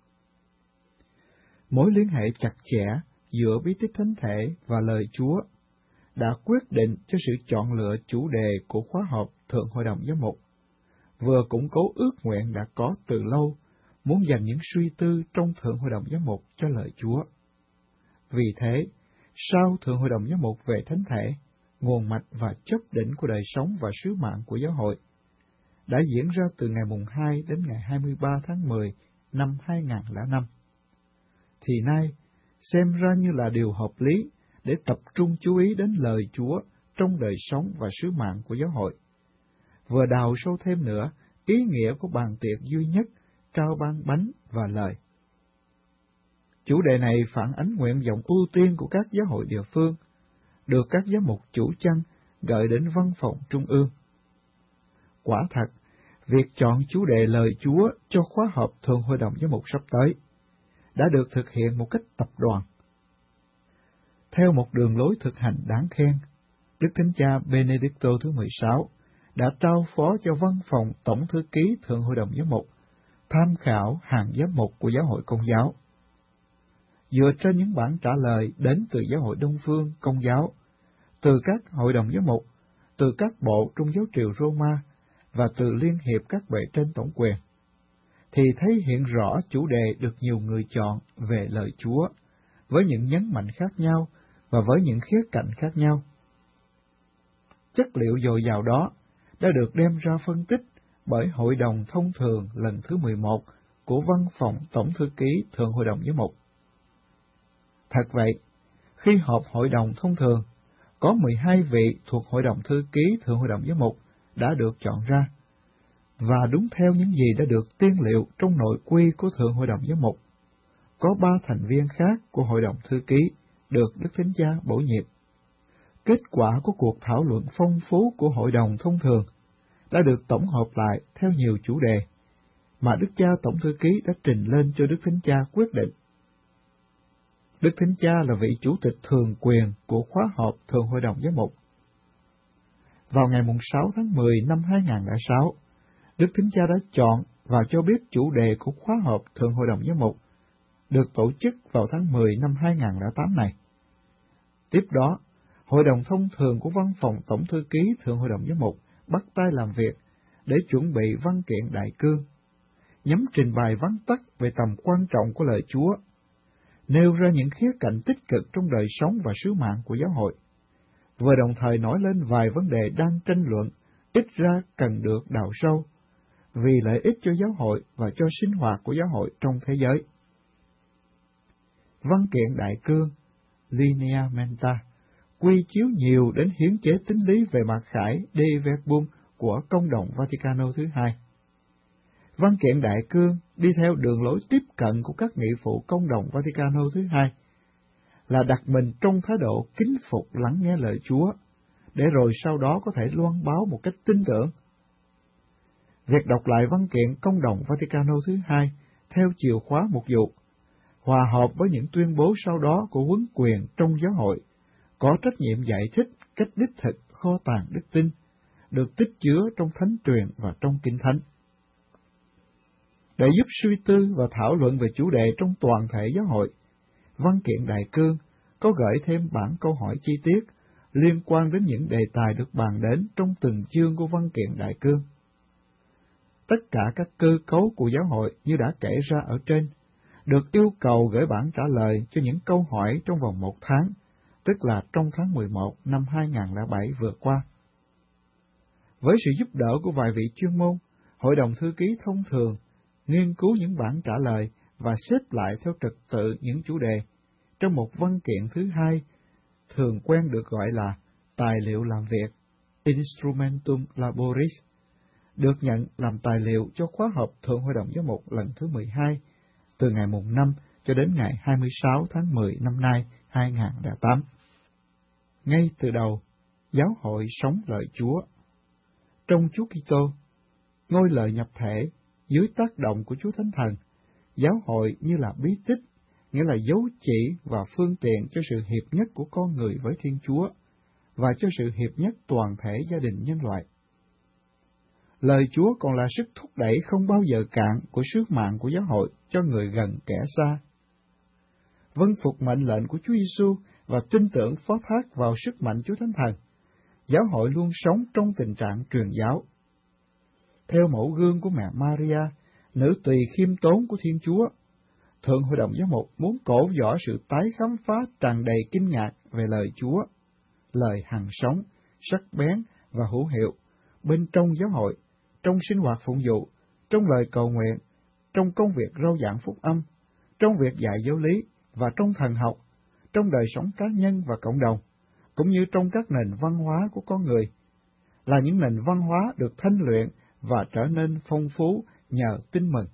Mối liên hệ chặt chẽ giữa bí tích thánh thể và lời Chúa đã quyết định cho sự chọn lựa chủ đề của khóa họp Thượng Hội đồng Giám mục, vừa củng cố ước nguyện đã có từ lâu, muốn dành những suy tư trong Thượng Hội đồng Giám mục cho lời Chúa. Vì thế, sau Thượng Hội đồng Giám mục về thánh thể, nguồn mạch và chóp đỉnh của đời sống và sứ mạng của giáo hội, đã diễn ra từ ngày mùng 2 đến ngày 23 tháng 10 năm 2005, thì nay xem ra như là điều hợp lý để tập trung chú ý đến lời Chúa trong đời sống và sứ mạng của giáo hội, vừa đào sâu thêm nữa ý nghĩa của bàn tiệc duy nhất, trao ban bánh và lời. Chủ đề này phản ánh nguyện vọng ưu tiên của các giáo hội địa phương, được các giám mục chủ chăn gửi đến văn phòng trung ương. Quả thật, việc chọn chủ đề lời Chúa cho khóa họp Thượng Hội đồng Giám mục sắp tới đã được thực hiện một cách tập đoàn. Theo một đường lối thực hành đáng khen, Đức Thánh Cha Benedicto thứ 16 đã trao phó cho văn phòng Tổng thư ký Thượng Hội đồng Giám mục tham khảo hàng giám mục của giáo hội Công giáo. Dựa trên những bản trả lời đến từ giáo hội Đông phương Công giáo, từ các hội đồng giám mục, từ các bộ Trung giáo triều Roma và từ Liên hiệp các bề trên tổng quyền, thì thấy hiện rõ chủ đề được nhiều người chọn về lời Chúa, với những nhấn mạnh khác nhau và với những khía cạnh khác nhau. Chất liệu dồi dào đó đã được đem ra phân tích bởi Hội đồng Thông thường lần thứ 11 của Văn phòng Tổng thư ký Thượng Hội đồng Giám mục. Thật vậy, khi họp Hội đồng Thông thường, có 12 vị thuộc Hội đồng Thư ký Thượng Hội đồng Giám mục đã được chọn ra, và đúng theo những gì đã được tiên liệu trong nội quy của Thượng Hội đồng Giám mục, có 3 thành viên khác của Hội đồng Thư ký được Đức Thánh Cha bổ nhiệm. Kết quả của cuộc thảo luận phong phú của Hội đồng Thông thường đã được tổng hợp lại theo nhiều chủ đề mà Đức Cha Tổng thư ký đã trình lên cho Đức Thánh Cha quyết định. Đức Thánh Cha là vị chủ tịch thường quyền của khóa họp Thượng Hội đồng Giám mục. Vào ngày 6 tháng 10 năm 2006, Đức Thánh Cha đã chọn và cho biết chủ đề của khóa họp Thượng Hội đồng Giám mục được tổ chức vào tháng 10 năm 2008 này. Tiếp đó, Hội đồng Thông thường của Văn phòng Tổng thư ký Thượng Hội đồng Giám mục bắt tay làm việc để chuẩn bị văn kiện đại cương, nhằm trình bày vắn tắt về tầm quan trọng của lời Chúa, nêu ra những khía cạnh tích cực trong đời sống và sứ mạng của giáo hội, vừa đồng thời nói lên vài vấn đề đang tranh luận, ít ra cần được đào sâu, vì lợi ích cho giáo hội và cho sinh hoạt của giáo hội trong thế giới. Văn kiện đại cương Lineamenta quy chiếu nhiều đến hiến chế tín lý về mặc khải Dei Verbum của Công đồng Vaticano thứ hai. Văn kiện đại cương đi theo đường lối tiếp cận của các nghị phụ Công đồng Vaticano thứ hai, là đặt mình trong thái độ kính phục lắng nghe lời Chúa, để rồi sau đó có thể loan báo một cách tin tưởng. Việc đọc lại văn kiện Công đồng Vaticano thứ hai theo chiều khóa mục vụ, hòa hợp với những tuyên bố sau đó của huấn quyền trong giáo hội, có trách nhiệm giải thích cách đích thực kho tàng đức tin, được tích chứa trong thánh truyền và trong kinh thánh. Để giúp suy tư và thảo luận về chủ đề trong toàn thể giáo hội, Văn kiện Đại cương có gửi thêm bản câu hỏi chi tiết liên quan đến những đề tài được bàn đến trong từng chương của Văn kiện Đại cương. Tất cả các cơ cấu của giáo hội như đã kể ra ở trên, được yêu cầu gửi bản trả lời cho những câu hỏi trong vòng 1 tháng, tức là trong tháng 11 năm 2007 vừa qua. Với sự giúp đỡ của vài vị chuyên môn, Hội đồng Thư ký thông thường nghiên cứu những bản trả lời và xếp lại theo trật tự những chủ đề trong một văn kiện thứ hai, thường quen được gọi là tài liệu làm việc, Instrumentum Laboris, được nhận làm tài liệu cho khóa họp Thượng Hội đồng Giám mục lần thứ 12, từ ngày mùng 5 cho đến ngày 26 tháng 10 năm nay 2008. Ngay từ đầu, giáo hội sống lời Chúa. Trong Chúa Kitô, ngôi lời nhập thể, dưới tác động của Chúa Thánh Thần, giáo hội như là bí tích, nghĩa là dấu chỉ và phương tiện cho sự hiệp nhất của con người với Thiên Chúa, và cho sự hiệp nhất toàn thể gia đình nhân loại. Lời Chúa còn là sức thúc đẩy không bao giờ cạn của sứ mạng của giáo hội cho người gần kẻ xa. Vâng phục mệnh lệnh của Chúa Giêsu và tin tưởng phó thác vào sức mạnh Chúa Thánh Thần, giáo hội luôn sống trong tình trạng truyền giáo. Theo mẫu gương của mẹ Maria, nữ tỳ khiêm tốn của Thiên Chúa, Thượng Hội đồng Giám mục muốn cổ võ sự tái khám phá tràn đầy kinh ngạc về lời Chúa, lời hằng sống, sắc bén và hữu hiệu bên trong giáo hội, trong sinh hoạt phụng vụ, trong lời cầu nguyện, trong công việc rao giảng phúc âm, trong việc dạy giáo lý và trong thần học, trong đời sống cá nhân và cộng đồng, cũng như trong các nền văn hóa của con người, là những nền văn hóa được thanh luyện và trở nên phong phú nhờ tin mừng.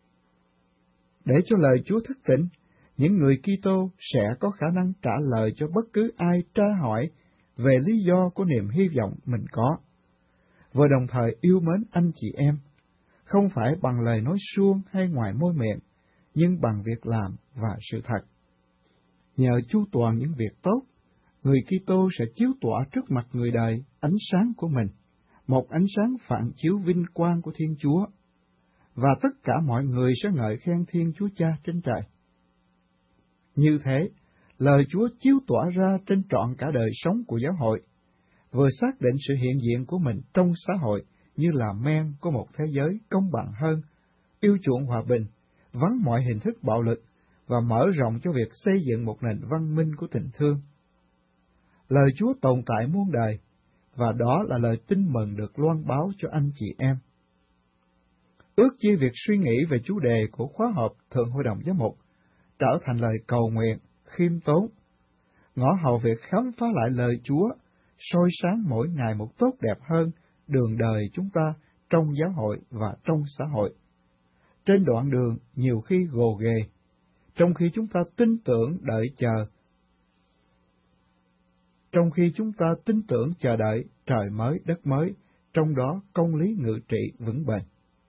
Để cho lời Chúa thức tỉnh, những người Kitô sẽ có khả năng trả lời cho bất cứ ai tra hỏi về lý do của niềm hy vọng mình có, và đồng thời yêu mến anh chị em, không phải bằng lời nói suông hay ngoài môi miệng, nhưng bằng việc làm và sự thật. Nhờ chu toàn những việc tốt, người Kitô sẽ chiếu tỏa trước mặt người đời ánh sáng của mình, một ánh sáng phản chiếu vinh quang của Thiên Chúa, và tất cả mọi người sẽ ngợi khen Thiên Chúa Cha trên trời. Như thế, lời Chúa chiếu tỏa ra trên trọn cả đời sống của giáo hội, vừa xác định sự hiện diện của mình trong xã hội như là men của một thế giới công bằng hơn, yêu chuộng hòa bình, vắng mọi hình thức bạo lực và mở rộng cho việc xây dựng một nền văn minh của tình thương. Lời Chúa tồn tại muôn đời, và đó là lời tin mừng được loan báo cho anh chị em. Ước chi việc suy nghĩ về chủ đề của khóa họp Thượng Hội đồng Giám mục trở thành lời cầu nguyện, khiêm tốn, ngõ hầu việc khám phá lại lời Chúa, soi sáng mỗi ngày một tốt đẹp hơn đường đời chúng ta trong giáo hội và trong xã hội. Trên đoạn đường nhiều khi gồ ghề, trong khi chúng ta tin tưởng chờ đợi trời mới đất mới, trong đó công lý ngự trị vững bền.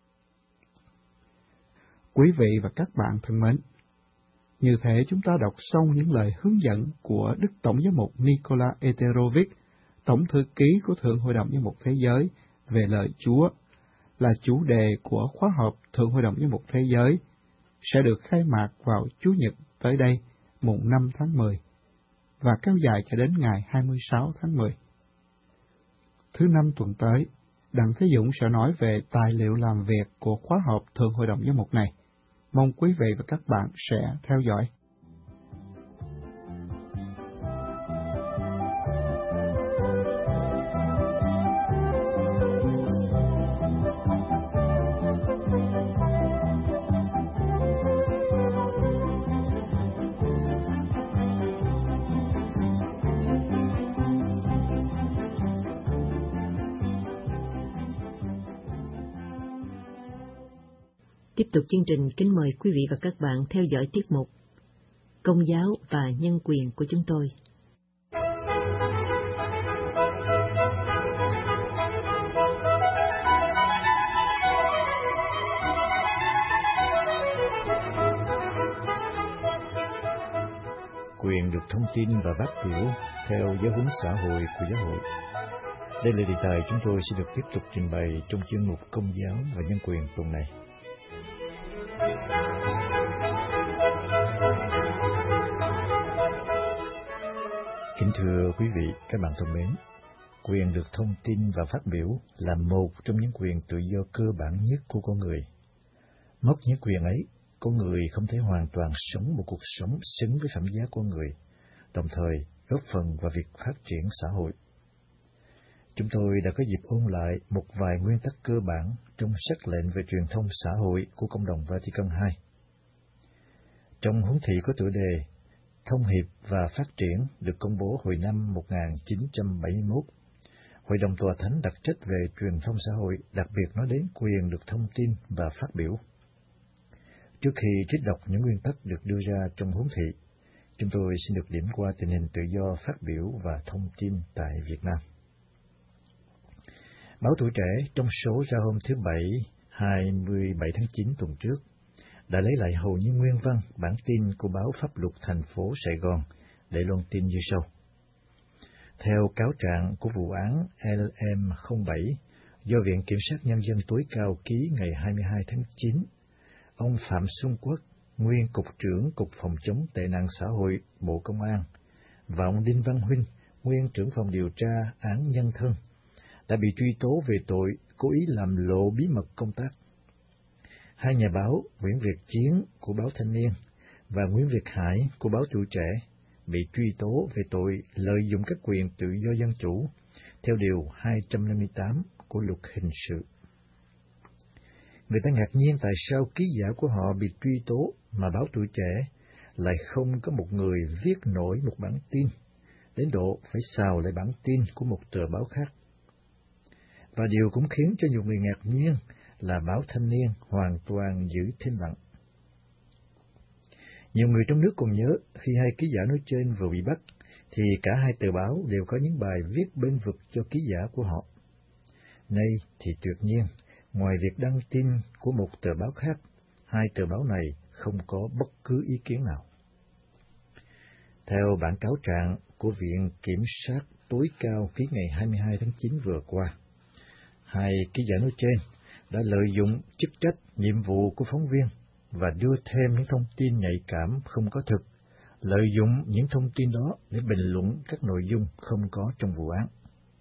Quý vị và các bạn thân mến, như thế chúng ta đọc xong những lời hướng dẫn của Đức Tổng giám mục Nikola Eterovic, Tổng thư ký của Thượng Hội đồng Giám mục Thế giới về lời Chúa, là chủ đề của khóa họp Thượng Hội đồng Giám mục Thế giới, sẽ được khai mạc vào Chủ nhật tới đây, mùng 5 tháng 10, và kéo dài cho đến ngày 26 tháng 10. Thứ Năm tuần tới, Đặng Thế Dũng sẽ nói về tài liệu làm việc của khóa họp Thượng Hội đồng Giám mục này. Mong quý vị và các bạn sẽ theo dõi. Tiếp tục chương trình, kính mời quý vị và các bạn theo dõi tiết mục Công giáo và nhân quyền của chúng tôi. Quyền được thông tin và phát biểu theo giáo huấn xã hội của giáo hội. Đây là đề tài chúng tôi sẽ được tiếp tục trình bày trong chuyên mục Công giáo và nhân quyền tuần này. Kính thưa quý vị, các bạn thân mến, quyền được thông tin và phát biểu là một trong những quyền tự do cơ bản nhất của con người. Mất những quyền ấy, con người không thể hoàn toàn sống một cuộc sống xứng với phẩm giá con người, đồng thời góp phần vào việc phát triển xã hội. Chúng tôi đã có dịp ôn lại một vài nguyên tắc cơ bản trong sắc lệnh về truyền thông xã hội của Công đồng Vatican II. Trong huấn thị có tựa đề Thông hiệp và phát triển được công bố hồi năm 1971, Hội đồng Tòa Thánh đặc trách về truyền thông xã hội đặc biệt nói đến quyền được thông tin và phát biểu. Trước khi trích đọc những nguyên tắc được đưa ra trong huấn thị, chúng tôi xin được điểm qua tình hình tự do phát biểu và thông tin tại Việt Nam. Báo Tuổi Trẻ trong số ra hôm thứ Bảy, 27 tháng 9 tuần trước, đã lấy lại hầu như nguyên văn bản tin của báo Pháp luật thành phố Sài Gòn để loan tin như sau. Theo cáo trạng của vụ án LM07 do Viện Kiểm sát Nhân dân tối cao ký ngày 22 tháng 9, ông Phạm Xuân Quốc, nguyên Cục trưởng Cục Phòng chống tệ nạn xã hội Bộ Công an, và ông Đinh Văn Huynh, nguyên trưởng phòng điều tra án nhân thân, đã bị truy tố về tội cố ý làm lộ bí mật công tác. Hai nhà báo Nguyễn Việt Chiến của báo Thanh niên và Nguyễn Việt Hải của báo Tuổi Trẻ bị truy tố về tội lợi dụng các quyền tự do dân chủ theo Điều 258 của Luật Hình sự. Người ta ngạc nhiên tại sao ký giả của họ bị truy tố mà báo Tuổi Trẻ lại không có một người viết nổi một bản tin, đến độ phải xào lại bản tin của một tờ báo khác. Và điều cũng khiến cho nhiều người ngạc nhiên là báo Thanh niên hoàn toàn giữ thinh lặng. Nhiều người trong nước còn nhớ khi hai ký giả nói trên vừa bị bắt, thì cả hai tờ báo đều có những bài viết bênh vực cho ký giả của họ. Nay thì tuyệt nhiên, ngoài việc đăng tin của một tờ báo khác, hai tờ báo này không có bất cứ ý kiến nào. Theo bản cáo trạng của Viện Kiểm sát tối cao ký ngày 22 tháng 9 vừa qua, hai ký giả nói trên đã lợi dụng chức trách, nhiệm vụ của phóng viên và đưa thêm những thông tin nhạy cảm không có thực, lợi dụng những thông tin đó để bình luận các nội dung không có trong vụ án.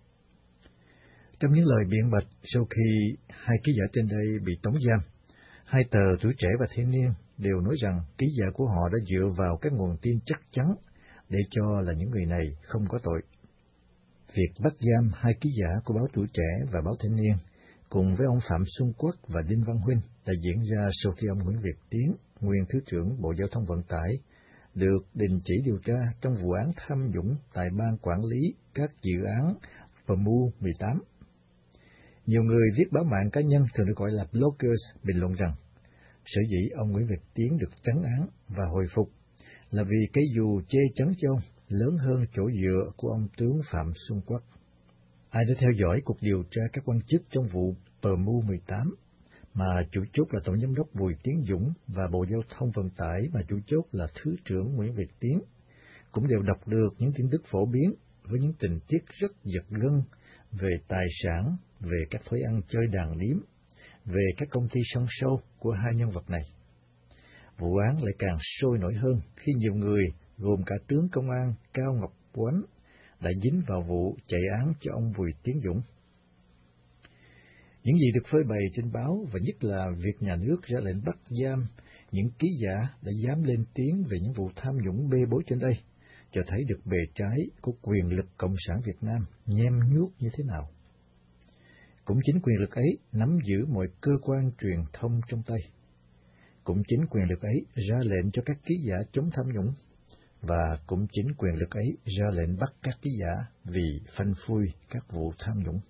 Trong những lời biện bạch sau khi hai ký giả trên đây bị tống giam, hai tờ Tuổi Trẻ và Thanh niên đều nói rằng ký giả của họ đã dựa vào các nguồn tin chắc chắn để cho là những người này không có tội. Việc bắt giam hai ký giả của báo Tuổi Trẻ và báo Thanh niên cùng với ông Phạm Xuân Quốc và Đinh Văn Huynh đã diễn ra sau khi ông Nguyễn Việt Tiến, nguyên Thứ trưởng Bộ Giao thông Vận tải, được đình chỉ điều tra trong vụ án tham nhũng tại Ban Quản lý các dự án PMU 18. Nhiều người viết báo mạng cá nhân thường được gọi là bloggers bình luận rằng sở dĩ ông Nguyễn Việt Tiến được trấn án và hồi phục là vì cái dù chê chấn cho ông lớn hơn chỗ dựa của ông tướng Phạm Xuân Quốc. Ai đã theo dõi cuộc điều tra các quan chức trong vụ PMU 18 mà chủ chốt là Tổng giám đốc Bùi Tiến Dũng và Bộ Giao thông Vận tải mà chủ chốt là Thứ trưởng Nguyễn Việt Tiến cũng đều đọc được những tin tức phổ biến với những tình tiết rất giật gân về tài sản, về các thói ăn chơi đàn điếm, về các công ty song sâu của hai nhân vật này. Vụ án lại càng sôi nổi hơn khi nhiều người, gồm cả tướng công an Cao Ngọc Quánh, đã dính vào vụ chạy án cho ông Bùi Tiến Dũng. Những gì được phơi bày trên báo và nhất là việc nhà nước ra lệnh bắt giam những ký giả đã dám lên tiếng về những vụ tham nhũng bê bối trên đây, cho thấy được bề trái của quyền lực Cộng sản Việt Nam nhem nhuốc như thế nào. Cũng chính quyền lực ấy nắm giữ mọi cơ quan truyền thông trong tay. Cũng chính quyền lực ấy ra lệnh cho các ký giả chống tham nhũng, và cũng chính quyền lực ấy ra lệnh bắt các ký giả vì phanh phui các vụ tham nhũng.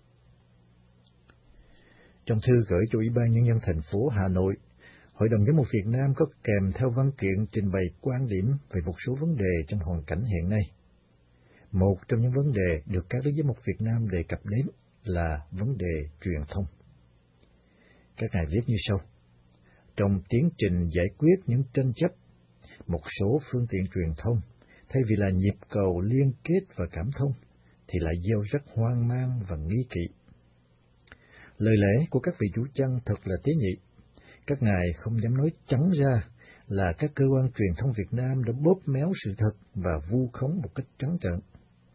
Trong thư gửi cho Ủy ban Nhân dân thành phố Hà Nội, Hội đồng Giám mục Việt Nam có kèm theo văn kiện trình bày quan điểm về một số vấn đề trong hoàn cảnh hiện nay. Một trong những vấn đề được các đức giám mục Việt Nam đề cập đến là vấn đề truyền thông. Các ngài viết như sau: trong tiến trình giải quyết những tranh chấp, một số phương tiện truyền thông, thay vì là nhịp cầu liên kết và cảm thông, thì lại gieo rắc hoang mang và nghi kỵ. Lời lẽ của các vị chủ chăn thật là tế nhị. Các ngài không dám nói trắng ra là các cơ quan truyền thông Việt Nam đã bóp méo sự thật và vu khống một cách trắng trợn.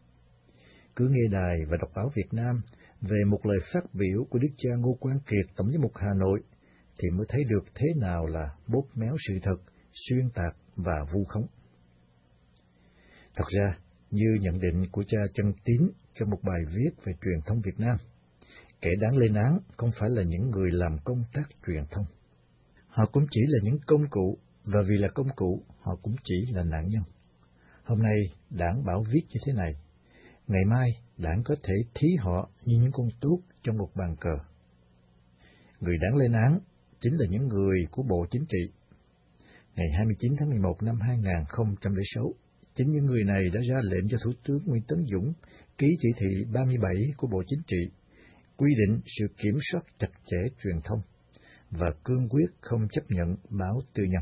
cứ nghe đài và đọc báo Việt Nam về một lời phát biểu của Đức cha Ngô Quang Kiệt, Tổng giám mục Hà Nội, thì mới thấy được thế nào là bóp méo sự thật, xuyên tạc và vu khống. Thật ra, như nhận định của cha Chân Tín trong một bài viết về truyền thông Việt Nam, kẻ đáng lên án không phải là những người làm công tác truyền thông. Họ cũng chỉ là những công cụ, và vì là công cụ, họ cũng chỉ là nạn nhân. Hôm nay, Đảng bảo viết như thế này. Ngày mai, Đảng có thể thí họ như những con tốt trong một bàn cờ. Người đáng lên án chính là những người của Bộ Chính trị. Ngày 29 tháng 11 năm 2006, chính những người này đã ra lệnh cho Thủ tướng Nguyễn Tấn Dũng ký chỉ thị 37 của Bộ Chính trị, quy định sự kiểm soát chặt chẽ truyền thông và cương quyết không chấp nhận báo tư nhân.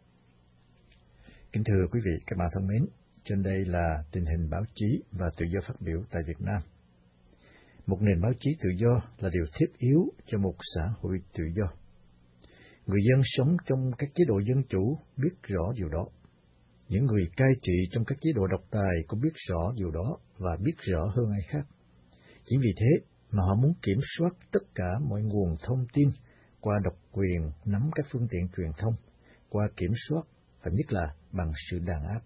Kính thưa quý vị, các bạn thân mến, trên đây là tình hình báo chí và tự do phát biểu tại Việt Nam. Một nền báo chí tự do là điều thiết yếu cho một xã hội tự do. Người dân sống trong các chế độ dân chủ biết rõ điều đó. Những người cai trị trong các chế độ độc tài cũng biết rõ điều đó và biết rõ hơn ai khác. Chính vì thế mà họ muốn kiểm soát tất cả mọi nguồn thông tin qua độc quyền nắm các phương tiện truyền thông, qua kiểm soát và nhất là bằng sự đàn áp.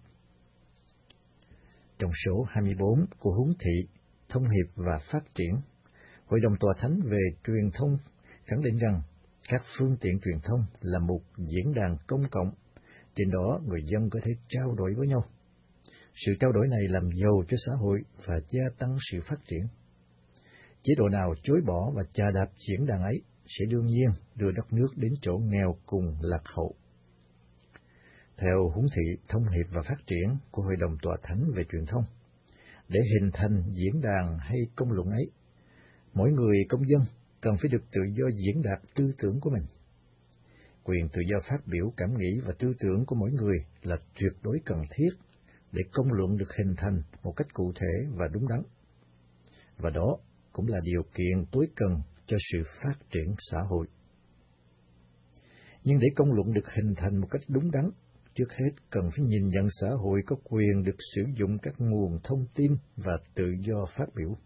Trong số 24 của Huấn Thị, Thông hiệp và Phát triển, Hội đồng Tòa Thánh về truyền thông khẳng định rằng các phương tiện truyền thông là một diễn đàn công cộng, trên đó người dân có thể trao đổi với nhau. Sự trao đổi này làm giàu cho xã hội và gia tăng sự phát triển. Chế độ nào chối bỏ và chà đạp diễn đàn ấy sẽ đương nhiên đưa đất nước đến chỗ nghèo cùng lạc hậu. Theo Huấn Thị, Thông hiệp và Phát triển của Hội đồng Tòa Thánh về truyền thông, để hình thành diễn đàn hay công luận ấy, mỗi người công dân cần phải được tự do diễn đạt tư tưởng của mình. Quyền tự do phát biểu cảm nghĩ và tư tưởng của mỗi người là tuyệt đối cần thiết để công luận được hình thành một cách cụ thể và đúng đắn. Và đó cũng là điều kiện tối cần cho sự phát triển xã hội. Nhưng để công luận được hình thành một cách đúng đắn, trước hết cần phải nhìn nhận xã hội có quyền được sử dụng các nguồn thông tin và tự do phát biểu.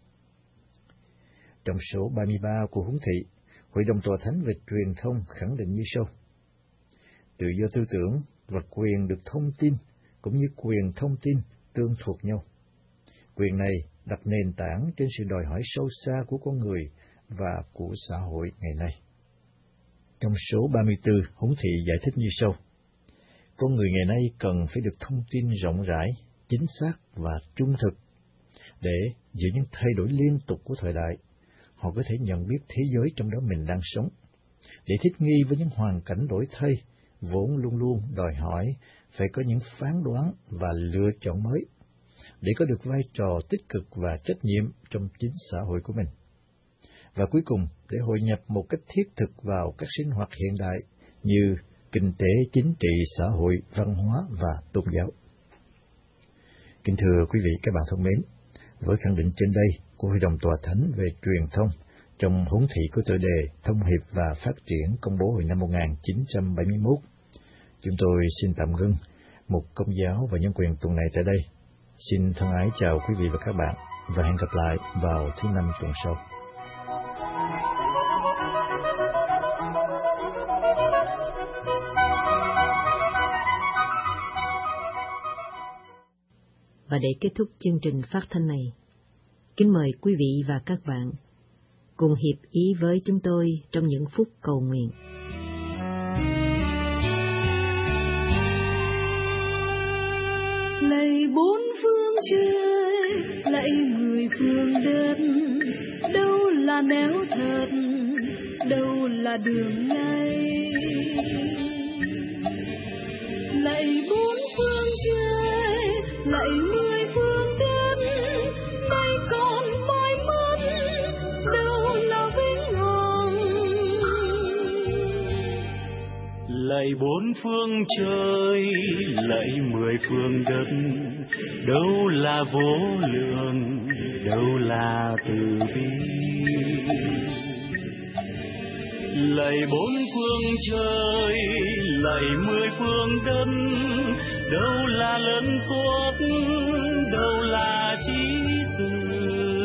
Trong số 33 của Huấn Thị, Hội đồng Tòa Thánh về truyền thông khẳng định như sau. Tự do tư tưởng và quyền được thông tin cũng như quyền thông tin tương thuộc nhau. Quyền này đặt nền tảng trên sự đòi hỏi sâu xa của con người và của xã hội ngày nay. Trong số 34, Huấn Thị giải thích như sau. Con người ngày nay cần phải được thông tin rộng rãi, chính xác và trung thực, để giữa những thay đổi liên tục của thời đại, họ có thể nhận biết thế giới trong đó mình đang sống, để thích nghi với những hoàn cảnh đổi thay, vốn luôn luôn đòi hỏi phải có những phán đoán và lựa chọn mới, để có được vai trò tích cực và trách nhiệm trong chính xã hội của mình. Và cuối cùng, để hội nhập một cách thiết thực vào các sinh hoạt hiện đại như kinh tế, chính trị, xã hội, văn hóa và tôn giáo. Kính thưa quý vị, các bạn thân mến, với khẳng định trên đây của Hội đồng Tòa Thánh về truyền thông trong Huấn Thị có tựa đề Thông hiệp và Phát triển công bố hồi năm 1971, chúng tôi xin tạm ngưng một công giáo và nhân quyền tuần này tại đây. Xin thân ái chào quý vị và các bạn và hẹn gặp lại vào thứ Năm tuần sau. Và để kết thúc chương trình phát thanh này, kính mời quý vị và các bạn cùng hiệp ý với chúng tôi trong những phút cầu nguyện. Lạy bốn phương trời, lạy mười phương đất, đâu là nẻo thật, đâu là đường ngay. Lạy bốn phương trời, lạy mười phương đất, nay còn mai mất, đâu là vĩnh hằng. Lạy bốn phương trời, lạy mười phương đất, đâu là vô lượng, đâu là từ bi. Lạy bốn phương trời, lạy mười phương đất, đâu là lớn tốt, đâu là trí từ.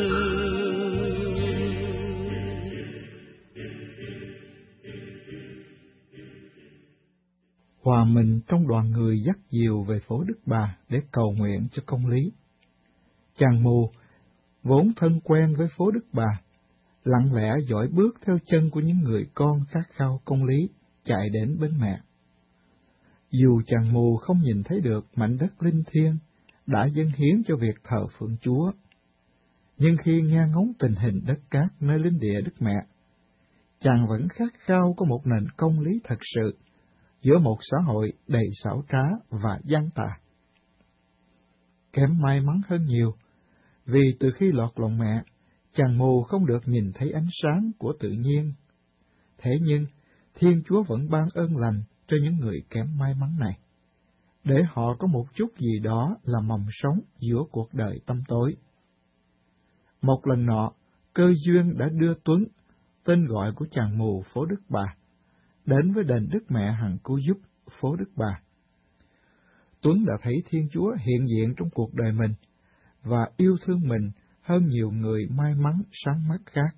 hòa mình trong đoàn người dắt dìu về phố Đức Bà để cầu nguyện cho công lý. Chàng mù, vốn thân quen với phố Đức Bà, lặng lẽ dõi bước theo chân của những người con khát khao công lý, chạy đến bên mẹ. Dù chàng mù không nhìn thấy được mảnh đất linh thiêng đã dâng hiến cho việc thờ phượng Chúa, nhưng khi nghe ngóng tình hình đất cát nơi linh địa Đức Mẹ, chàng vẫn khát khao có một nền công lý thật sự giữa một xã hội đầy xảo trá và gian tà. Kém may mắn hơn nhiều, vì từ khi lọt lòng mẹ, chàng mù không được nhìn thấy ánh sáng của tự nhiên. Thế nhưng, Thiên Chúa vẫn ban ơn lành cho những người kém may mắn này, để họ có một chút gì đó là mầm sống giữa cuộc đời tăm tối. Một lần nọ, cơ duyên đã đưa Tuấn, tên gọi của chàng mù phố Đức Bà, đến với đền Đức Mẹ Hằng Cứu Giúp phố Đức Bà. Tuấn đã thấy Thiên Chúa hiện diện trong cuộc đời mình và yêu thương mình hơn nhiều người may mắn sáng mắt khác.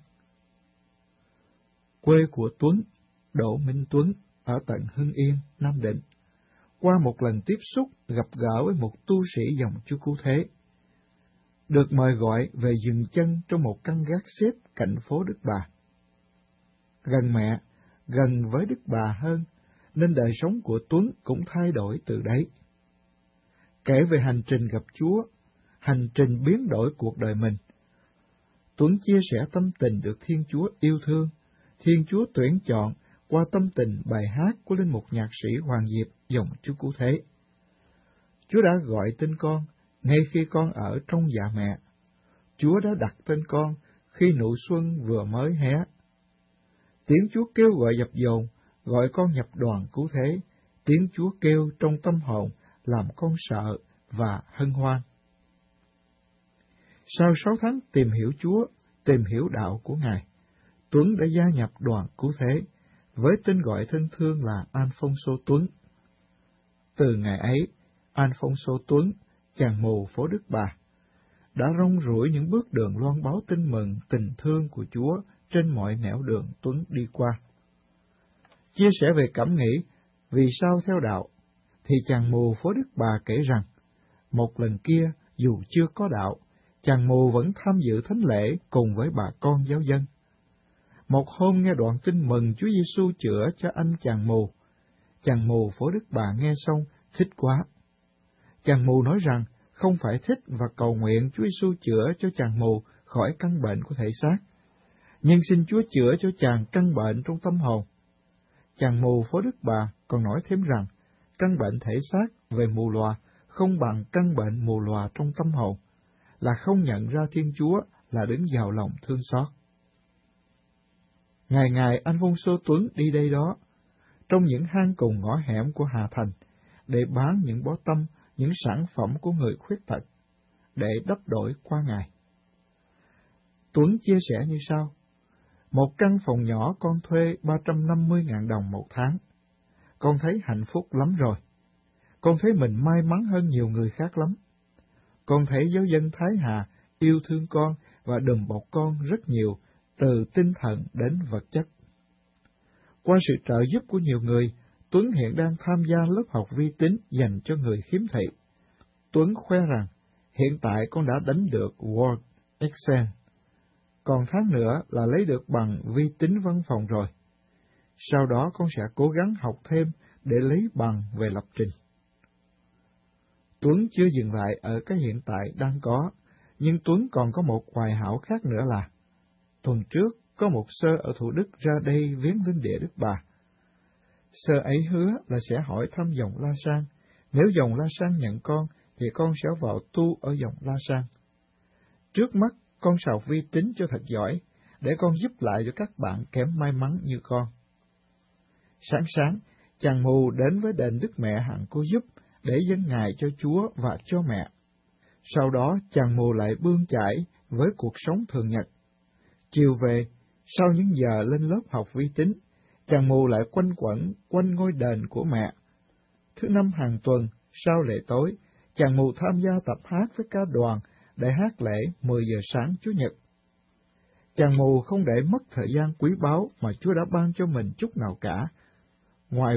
Quê của Tuấn, Đỗ Minh Tuấn, ở tận Hưng Yên, Nam Định, qua một lần tiếp xúc gặp gỡ với một tu sĩ dòng Chúa Cứu Thế, được mời gọi về dừng chân trong một căn gác xếp cạnh phố Đức Bà. Gần mẹ, gần với Đức Bà hơn, nên đời sống của Tuấn cũng thay đổi từ đấy. Kể về hành trình gặp Chúa, hành trình biến đổi cuộc đời mình, Tuấn chia sẻ tâm tình được Thiên Chúa yêu thương, Thiên Chúa tuyển chọn qua tâm tình bài hát của linh mục nhạc sĩ Hoàng Diệp dòng Chúa Cứu Thế. Chúa đã gọi tên con ngay khi con ở trong dạ mẹ. Chúa đã đặt tên con khi nụ xuân vừa mới hé. Tiếng Chúa kêu gọi dập dồn, gọi con nhập đoàn cứu thế. Tiếng Chúa kêu trong tâm hồn làm con sợ và hân hoan. Sau 6 tháng tìm hiểu Chúa, tìm hiểu đạo của Ngài, Tuấn đã gia nhập đoàn cứu thế, với tên gọi thân thương là Alphonso Tuấn. Từ ngày ấy, Alphonso Tuấn, chàng mù phố Đức Bà, đã rong ruổi những bước đường loan báo tin mừng tình thương của Chúa trên mọi nẻo đường Tuấn đi qua. Chia sẻ về cảm nghĩ vì sao theo đạo, thì chàng mù phố Đức Bà kể rằng, một lần kia dù chưa có đạo, chàng mù vẫn tham dự thánh lễ cùng với bà con giáo dân. Một hôm nghe đoạn tin mừng Chúa Giêsu chữa cho anh chàng mù phố Đức Bà nghe xong thích quá. Chàng mù nói rằng không phải thích và cầu nguyện Chúa Giêsu chữa cho chàng mù khỏi căn bệnh của thể xác, nhưng xin Chúa chữa cho chàng căn bệnh trong tâm hồn. Chàng mù phố Đức Bà còn nói thêm rằng căn bệnh thể xác về mù lòa không bằng căn bệnh mù lòa trong tâm hồn, là không nhận ra Thiên Chúa là đứng vào lòng thương xót. Ngày ngày Alphonso Tuấn đi đây đó, trong những hang cùng ngõ hẻm của Hà Thành, để bán những bó tâm, những sản phẩm của người khuyết tật, để đắp đổi qua ngày. Tuấn chia sẻ như sau: một căn phòng nhỏ con thuê 350.000 đồng một tháng. Con thấy hạnh phúc lắm rồi. Con thấy mình may mắn hơn nhiều người khác lắm. Con thấy giáo dân Thái Hà yêu thương con và đùm bọc con rất nhiều, từ tinh thần đến vật chất. Qua sự trợ giúp của nhiều người, Tuấn hiện đang tham gia lớp học vi tính dành cho người khiếm thị. Tuấn khoe rằng, hiện tại con đã đánh được Word, Excel. Còn tháng nữa là lấy được bằng vi tính văn phòng rồi. Sau đó con sẽ cố gắng học thêm để lấy bằng về lập trình. Tuấn chưa dừng lại ở cái hiện tại đang có, nhưng Tuấn còn có một hoài hảo khác nữa là, tuần trước có một sơ ở Thủ Đức ra đây viếng linh địa Đức Bà. Sơ ấy hứa là sẽ hỏi thăm dòng La Sang, nếu dòng La Sang nhận con thì con sẽ vào tu ở dòng La Sang. Trước mắt con sẽ học vi tính cho thật giỏi, để con giúp lại cho các bạn kém may mắn như con. Sáng sáng, chàng mù đến với đền Đức Mẹ Hằng Cứu Giúp để dâng ngài cho Chúa và cho mẹ. Sau đó chàng mù lại bươn chải với cuộc sống thường nhật. Chiều về, sau những giờ lên lớp học vi tính, chàng mù lại quanh quẩn quanh ngôi đền của mẹ. Thứ năm hàng tuần, sau lễ tối, chàng mù tham gia tập hát với ca đoàn để hát lễ 10 giờ sáng Chủ nhật. Chàng mù không để mất thời gian quý báu mà Chúa đã ban cho mình chút nào cả, ngoài việc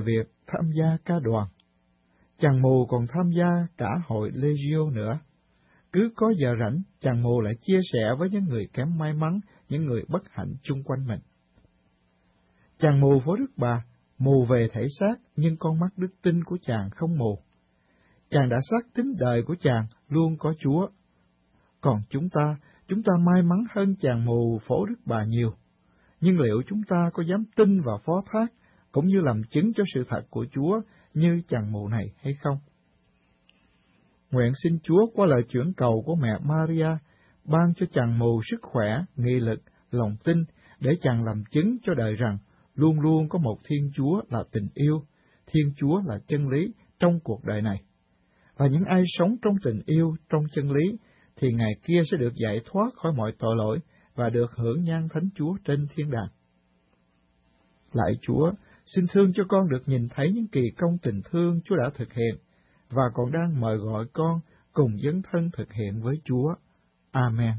tham gia ca đoàn. Chàng mù còn tham gia cả hội Legio nữa. Cứ có giờ rảnh, chàng mù lại chia sẻ với những người kém may mắn, những người bất hạnh chung quanh mình. Chàng mù Phó Đức Bà, mù về thể xác, nhưng con mắt đức tin của chàng không mù. Chàng đã xác tín đời của chàng luôn có Chúa. Còn chúng ta may mắn hơn chàng mù Phổ Đức Bà nhiều. Nhưng liệu chúng ta có dám tin và phó thác, cũng như làm chứng cho sự thật của Chúa như chàng mù này hay không? Nguyện xin Chúa qua lời chuyển cầu của mẹ Maria, ban cho chàng mù sức khỏe, nghị lực, lòng tin, để chàng làm chứng cho đời rằng luôn luôn có một Thiên Chúa là tình yêu, Thiên Chúa là chân lý trong cuộc đời này. Và những ai sống trong tình yêu, trong chân lý, thì ngày kia sẽ được giải thoát khỏi mọi tội lỗi và được hưởng nhan Thánh Chúa trên thiên đàng. Lạy Chúa, xin thương cho con được nhìn thấy những kỳ công tình thương Chúa đã thực hiện, và còn đang mời gọi con cùng dấn thân thực hiện với Chúa. Amen.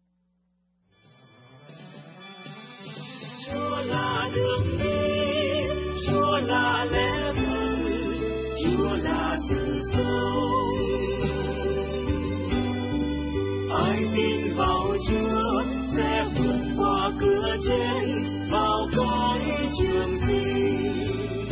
Chúa là đường đi, Chúa là lẽ vui, Chúa là sự sống. Ai tin vào Chúa sẽ vượt qua cửa chết vào cõi trường sinh.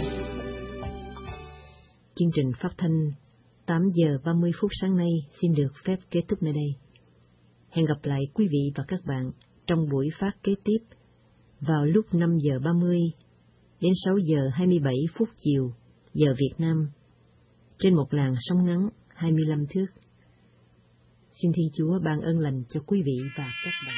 Chương trình phát thanh 8 giờ 30 phút sáng nay xin được phép kết thúc nơi đây. Hẹn gặp lại quý vị và các bạn trong buổi phát kế tiếp vào lúc 5 giờ 30 đến 6 giờ 27 phút chiều giờ Việt Nam trên một làn sóng ngắn 25 thước. Xin Thiên Chúa ban ơn lành cho quý vị và các bạn.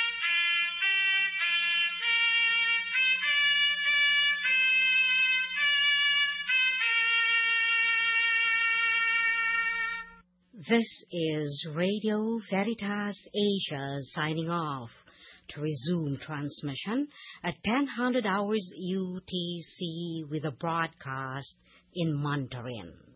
This is Radio Veritas Asia signing off. To resume transmission at 10:00 hours UTC with a broadcast in Mandarin.